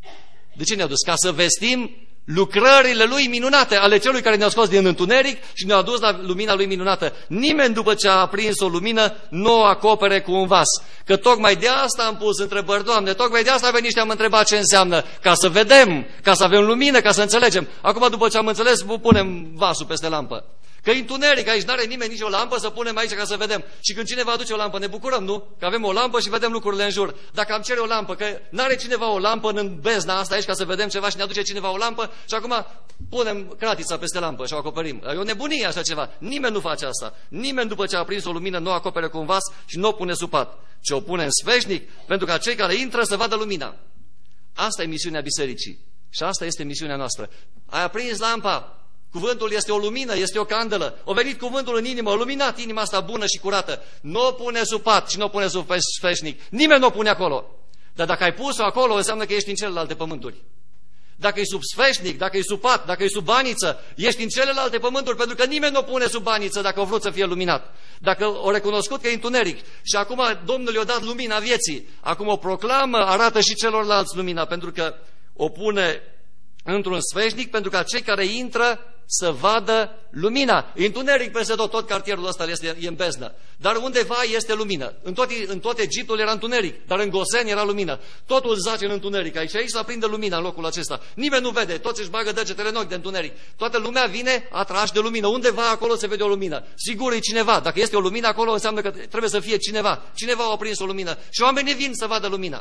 De ce ne-a dus? Ca să vestim lucrările lui minunate, ale celui care ne-a scos din întuneric și ne-a dus la lumina lui minunată. Nimeni după ce a aprins o lumină nu o acopere cu un vas. Că tocmai de asta am pus întrebări, Doamne, tocmai de asta veniți și am întrebat ce înseamnă, ca să vedem, ca să avem lumină, ca să înțelegem. Acum după ce am înțeles, punem vasul peste lampă. Că e întuneric, aici n-are nimeni nici o lampă, să punem aici ca să vedem. Și când cineva aduce o lampă, ne bucurăm, nu? Că avem o lampă și vedem lucrurile în jur. Dacă am cere o lampă, că n-are cineva o lampă în bezna asta aici ca să vedem ceva și ne aduce cineva o lampă și acum punem cratița peste lampă și o acoperim. E o nebunie așa ceva. Nimeni nu face asta. Nimeni după ce a prins o lumină nu o acopere cu un vas și nu o pune sub pat, ci o pune în sfeșnic pentru ca cei care intră să vadă lumina. Asta e misiunea bisericii. Și asta este misiunea noastră. Ai aprins lampa. Cuvântul este o lumină, este o candelă. A venit cuvântul în inimă, a luminat inima asta bună și curată. Nu o pune sub pat și nu o pune sub sfeșnic. Nimeni nu o pune acolo. Dar dacă ai pus-o acolo, înseamnă că ești în celelalte pământuri. Dacă e sub sfeșnic, dacă e sub pat, dacă e sub baniță, ești în celelalte pământuri, pentru că nimeni nu o pune sub baniță dacă o vrut să fie luminat. Dacă o recunoscut că e întuneric și acum Domnul i-a dat lumina vieții, acum o proclamă, arată și celorlalți lumina, pentru că o pune într-un sfeșnic, pentru ca cei care intră să vadă lumina. E întuneric peste tot cartierul ăsta e în beznă. Dar undeva este lumină. În tot Egiptul era întuneric, dar în Goseni era lumină. Totul zace în întuneric. Aici se aprinde lumina în locul acesta. Nimeni nu vede, toți își bagă degetele în ochi de întuneric. Toată lumea vine atrași de lumină. Undeva acolo se vede o lumină. Sigur e cineva. Dacă este o lumină acolo, înseamnă că trebuie să fie cineva. Cineva a aprins o lumină. Și oamenii vin să vadă lumina.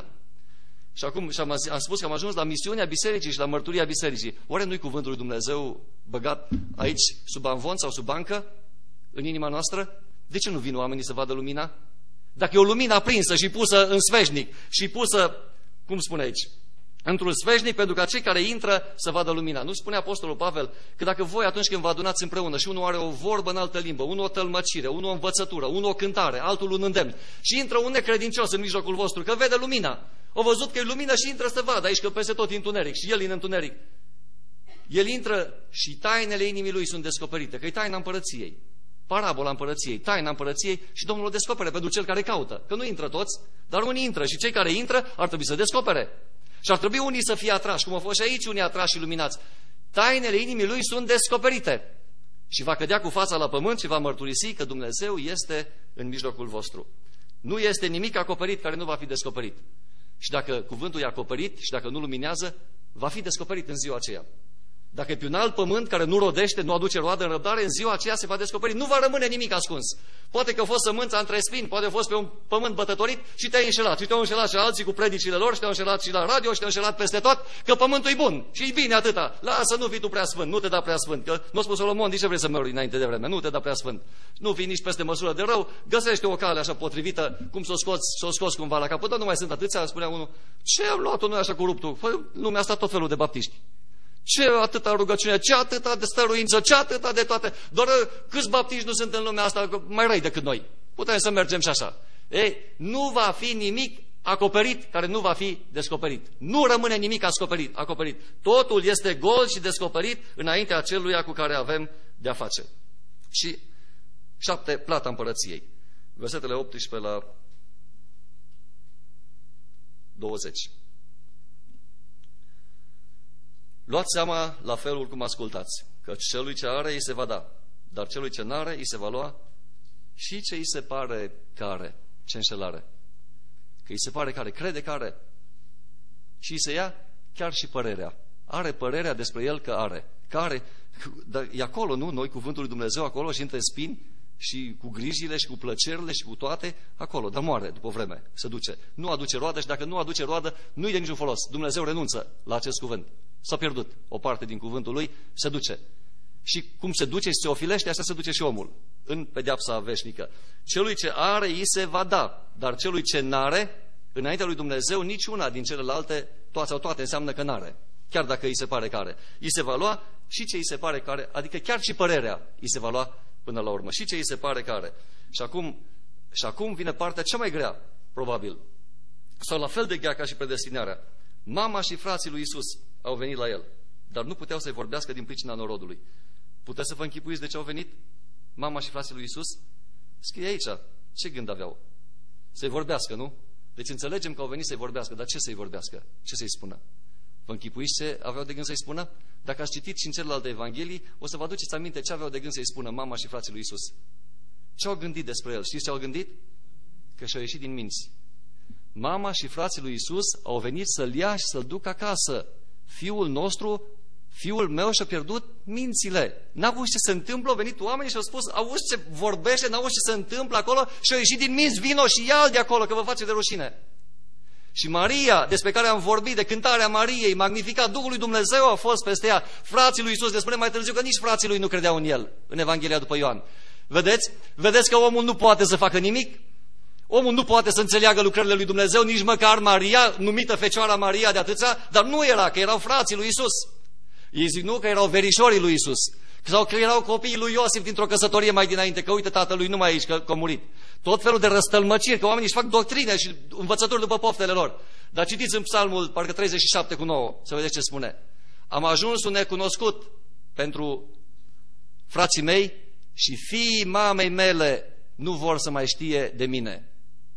Și acum am spus că am ajuns la misiunea bisericii și la mărturia bisericii. Oare nu-i cuvântul lui Dumnezeu băgat aici, sub amvon sau sub bancă, în inima noastră? De ce nu vin oamenii să vadă lumina? Dacă e o lumină aprinsă și pusă în sfeșnic și pusă, cum spune aici, într-un sfeșnic pentru ca cei care intră să vadă lumina. Nu spune Apostolul Pavel că dacă voi atunci când vă adunați împreună și unul are o vorbă în altă limbă, unul o tălmăcire, unul o învățătură, unul o cântare, altul un îndemn și intră un necredincios în mijlocul vostru, că vede lumina, au văzut că e lumină și intră să vadă aici că peste tot e întuneric și el e în întuneric. El intră și tainele inimii lui sunt descoperite, că e taina împărăției. Parabola împărăției, taina împărăției și Domnul o descopere pentru cel care caută. Că nu intră toți, dar unii intră și cei care intră ar trebui să descopere. Și ar trebui unii să fie atrași, cum au fost și aici unii atrași și luminați. Tainele inimii lui sunt descoperite. Și va cădea cu fața la pământ și va mărturisi că Dumnezeu este în mijlocul vostru. Nu este nimic acoperit care nu va fi descoperit. Și dacă cuvântul e acoperit și dacă nu luminează, va fi descoperit în ziua aceea. Dacă e pe un alt pământ care nu rodește, nu aduce roadă în răbdare, în ziua aceea se va descoperi. Nu va rămâne nimic ascuns. Poate că a fost sămânța între spini, poate a fost pe un pământ bătătorit și te-ai înșelat. Și te-au înșelat și alții cu predicile lor, și te-au înșelat și la radio, și te-au înșelat peste tot, că pământul e bun. Și e bine atâta. Lasă, nu fii tu prea sfânt, nu te da prea sfânt. Că nu a spus Solomon, de ce vrei să mori înainte de vreme? Nu te da prea sfânt. Nu fii nici peste măsură de rău, găsește o cale așa potrivită, cum s-o scoți cumva la capăt. Dar nu mai sunt atâția, spunea unul. Ce am luat-o noi așa coruptul? Lumea asta tot felul de baptiști. Ce atâta rugăciune, ce atâta de stăruință, ce atâta de toate. Doar câți baptiști nu sunt în lumea asta mai răi decât noi. Putem să mergem și așa. Ei, nu va fi nimic acoperit care nu va fi descoperit. Nu rămâne nimic acoperit. Totul este gol și descoperit înaintea celuia cu care avem de-a face. Și 7, plata împărăției. Versetele 18 la 20. Luați seama la felul cum ascultați, că celui ce are îi se va da, dar celui ce n-are îi se va lua și ce îi se pare care. Ce înșelare! Că îi se pare care, crede care și îi se ia chiar și părerea. are părerea despre el că are. Dar e acolo, nu? Noi, cuvântul lui Dumnezeu acolo și între spini și cu grijile și cu plăcerile și cu toate, acolo, dar moare după vreme, se duce. Nu aduce roadă și dacă nu aduce roadă, nu-i de niciun folos. Dumnezeu renunță la acest cuvânt. S-a pierdut o parte din cuvântul lui, se duce. Și cum se duce și se ofilește, așa se duce și omul, în pedeapsa veșnică. Celui ce are, îi se va da, dar celui ce n-are, înaintea lui Dumnezeu, niciuna din celelalte, toate sau toate, înseamnă că n-are. Chiar dacă îi se pare că are. Îi se va lua și ce îi se pare că are, adică chiar și părerea îi se va lua până la urmă. Și ce îi se pare că are. Și acum vine partea cea mai grea, probabil. Sau la fel de grea ca și predestinarea. Mama și frații lui Iisus au venit la el, dar nu puteau să-i vorbească din pricina norodului. Puteți să vă închipuiți de ce au venit mama și frații lui Iisus? Scrie aici. Ce gând aveau? Să-i vorbească, nu? Deci înțelegem că au venit să-i vorbească, dar ce să-i vorbească? Ce să-i spună? Vă închipuiți ce aveau de gând să-i spună? Dacă ați citit și în celelalte evanghelii, o să vă aduceți aminte ce aveau de gând să-i spună mama și frații lui Iisus. Ce au gândit despre el? Știți ce au gândit? Că și-au ieșit din minți. Mama și frații lui Iisus au venit să-l ia și să-l ducă acasă. Fiul meu și-a pierdut mințile. N-a avut ce se întâmplă, au venit oamenii și au spus, auzi ce vorbește, n-au ce se întâmplă acolo și au ieșit din minți, vino și ia-l de acolo, că vă face de rușine. Și Maria, despre care am vorbit, de cântarea Mariei, magnificat, Duhul lui Dumnezeu a fost peste ea. Frații lui Iisus, ne spune mai târziu că nici frații lui nu credeau în el, în Evanghelia după Ioan. Vedeți? Vedeți că omul nu poate să facă nimic? Omul nu poate să înțeleagă lucrările lui Dumnezeu, nici măcar Maria, numită Fecioara Maria de atâția, dar nu era, că erau frații lui Iisus. Ei zic nu, că erau verișorii lui Iisus, sau că erau copiii lui Iosif dintr-o căsătorie mai dinainte, că uite tatălui nu mai aici, că a murit. Tot felul de răstălmăciri, că oamenii își fac doctrine și învățături după poftele lor. Dar citiți în Psalmul, parcă 37:9, să vedeți ce spune. Am ajuns un necunoscut pentru frații mei și fiii mamei mele nu vor să mai știe de mine.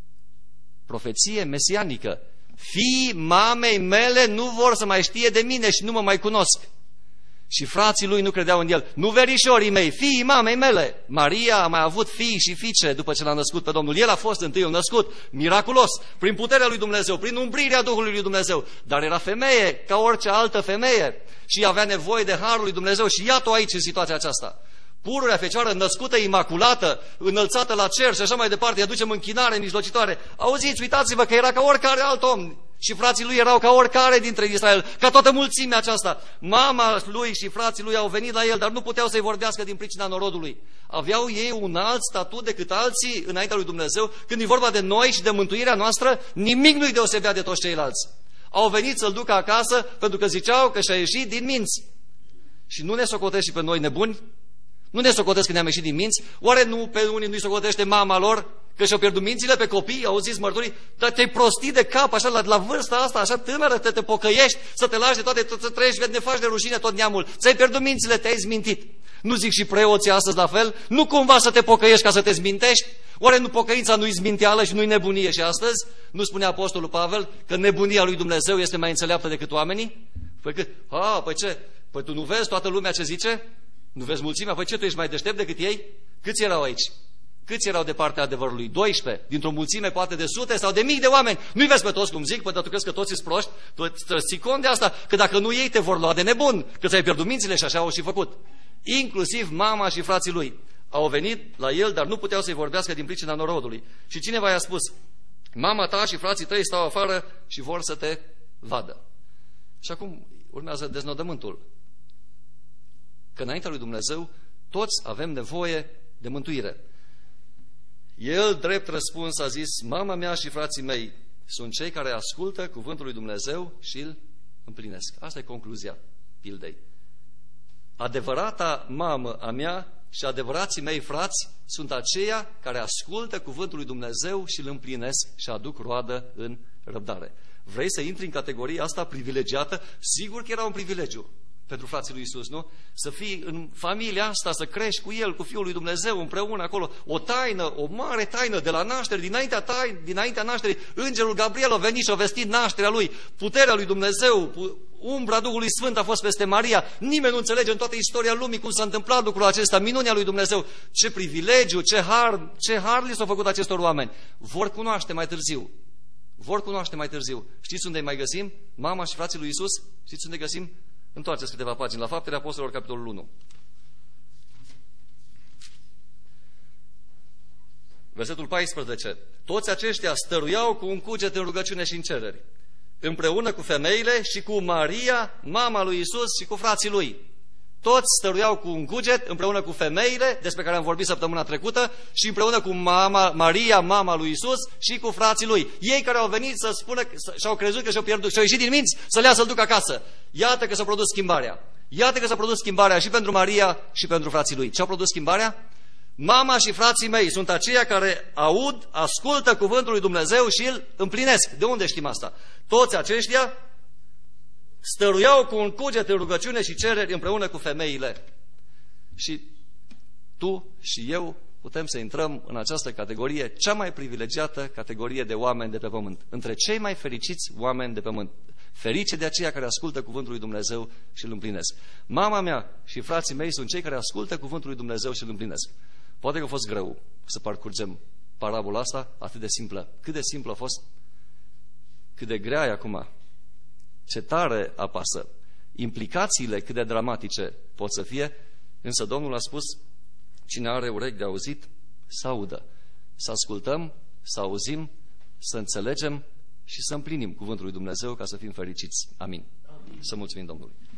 Profeție mesianică. Fiii mamei mele nu vor să mai știe de mine și nu mă mai cunosc. Și frații lui nu credeau în el. Nu verișorii mei, fiii mamei mele. Maria a mai avut fii și fiice după ce l-a născut pe Domnul. El a fost întâi un născut, miraculos, prin puterea lui Dumnezeu, prin umbrirea Duhului lui Dumnezeu. Dar era femeie, ca orice altă femeie. Și avea nevoie de harul lui Dumnezeu. Și iată-o aici în situația aceasta. Pururea Fecioară, născută, imaculată, înălțată la cer și așa mai departe, îi aducem închinare mijlocitoare. Auziți, uitați-vă că era ca oricare alt om. Și frații lui erau ca oricare dintre Israel, ca toată mulțimea aceasta. Mama lui și frații lui au venit la el, dar nu puteau să-i vorbească din pricina norodului. Aveau ei un alt statut decât alții înaintea lui Dumnezeu. Când e vorba de noi și de mântuirea noastră, nimic nu-i deosebea de toți ceilalți. Au venit să-l ducă acasă pentru că ziceau că și-a ieșit din minți. Și nu ne socotesc și pe noi nebuni? Nu ne socotesc că ne-am ieșit din minți? Oare nu pe unii nu-i socotește mama lor că și-au pierdut mințile, pe copii? Auziți mărturii? Dar te-ai prostit de cap așa la vârsta asta, așa tânără, te pocăiești, să te lași de toate, să trăiești, ne faci de rușine tot neamul. Ți-ai pierdut mințile, te-ai zmintit. Nu zic și preoții astăzi la fel? Nu cumva să te pocăiești ca să te zmintești? Oare nu pocăința nu-i zminteală și nu-i nebunie și astăzi? Nu spunea Apostolul Pavel că nebunia lui Dumnezeu este mai înțeleaptă decât oamenii? Păi cât? Păi ce? Păi tu nu vezi toată lumea ce zice? Nu vezi mulțimea? Păi ce, tu ești mai deștept decât ei? Câți erau aici? Câți erau de partea adevărului? 12. Dintr-o mulțime poate de sute sau de mii de oameni. Nu-i vezi pe toți cum zic? Păi tu crezi că toți îți proști? Tu ții cont de asta? Că dacă nu ei te vor lua de nebun, că ți-ai pierdut mințile și așa au și făcut. Inclusiv mama și frații lui au venit la el, dar nu puteau să-i vorbească din pricina norodului. Și cineva i-a spus, mama ta și frații tăi stau afară și vor să te vadă. Și acum urmează deznodământul. Că înaintea lui Dumnezeu toți avem nevoie de mântuire. El, drept răspuns, a zis, mama mea și frații mei sunt cei care ascultă cuvântul lui Dumnezeu și îl împlinesc. Asta e concluzia pildei. Adevărata mamă a mea și adevărații mei frați sunt aceia care ascultă cuvântul lui Dumnezeu și îl împlinesc și aduc roadă în răbdare. Vrei să intri în categoria asta privilegiată? Sigur că era un privilegiu pentru frații lui Iisus, nu? Să fii în familia asta, să crești cu el, cu Fiul lui Dumnezeu, împreună acolo. O taină, o mare taină de la naștere, dinaintea nașterii, îngerul Gabriel a venit și a vestit nașterea lui. Puterea lui Dumnezeu, umbra Duhului Sfânt a fost peste Maria. Nimeni nu înțelege în toată istoria lumii cum s-a întâmplat lucrul acesta, minunea lui Dumnezeu. Ce privilegiu, ce har li s-au făcut acestor oameni. Vor cunoaște mai târziu. Știți unde îi mai găsim? Mama și frații lui Iisus? Știți unde găsim? Întoarceți câteva pagini la Faptele Apostolilor, capitolul 1. Versetul 14. Toți aceștia stăruiau cu un cuget în rugăciune și în cereri, împreună cu femeile și cu Maria, mama lui Iisus, și cu frații lui. Toți stăruiau cu un cuget împreună cu femeile, despre care am vorbit săptămâna trecută, și împreună cu Maria, mama lui Iisus, și cu frații lui. Ei care au venit să spună și-au crezut că și-au pierdut, și-au ieșit din minți să le ia să-l ducă acasă. Iată că s-a produs schimbarea. Iată că s-a produs schimbarea și pentru Maria și pentru frații lui. Ce-au produs schimbarea? Mama și frații mei sunt aceia care aud, ascultă cuvântul lui Dumnezeu și îl împlinesc. De unde știm asta? Toți aceștia stăruiau cu un cuget în rugăciune și cereri împreună cu femeile. Și tu și eu putem să intrăm în această categorie, cea mai privilegiată categorie de oameni de pe pământ, între cei mai fericiți oameni de pe pământ. Ferice de aceia care ascultă cuvântul lui Dumnezeu și îl împlinesc. Mama mea și frații mei sunt cei care ascultă cuvântul lui Dumnezeu și îl împlinesc. Poate că a fost greu să parcurgem parabola asta, atât de simplă. Cât de simplă a fost, cât de grea e acum, ce tare apasă, implicațiile cât de dramatice pot să fie, însă Domnul a spus, cine are urechi de auzit, să audă, să ascultăm, să auzim, să înțelegem și să împlinim cuvântul lui Dumnezeu ca să fim fericiți. Amin. Să mulțumim Domnului.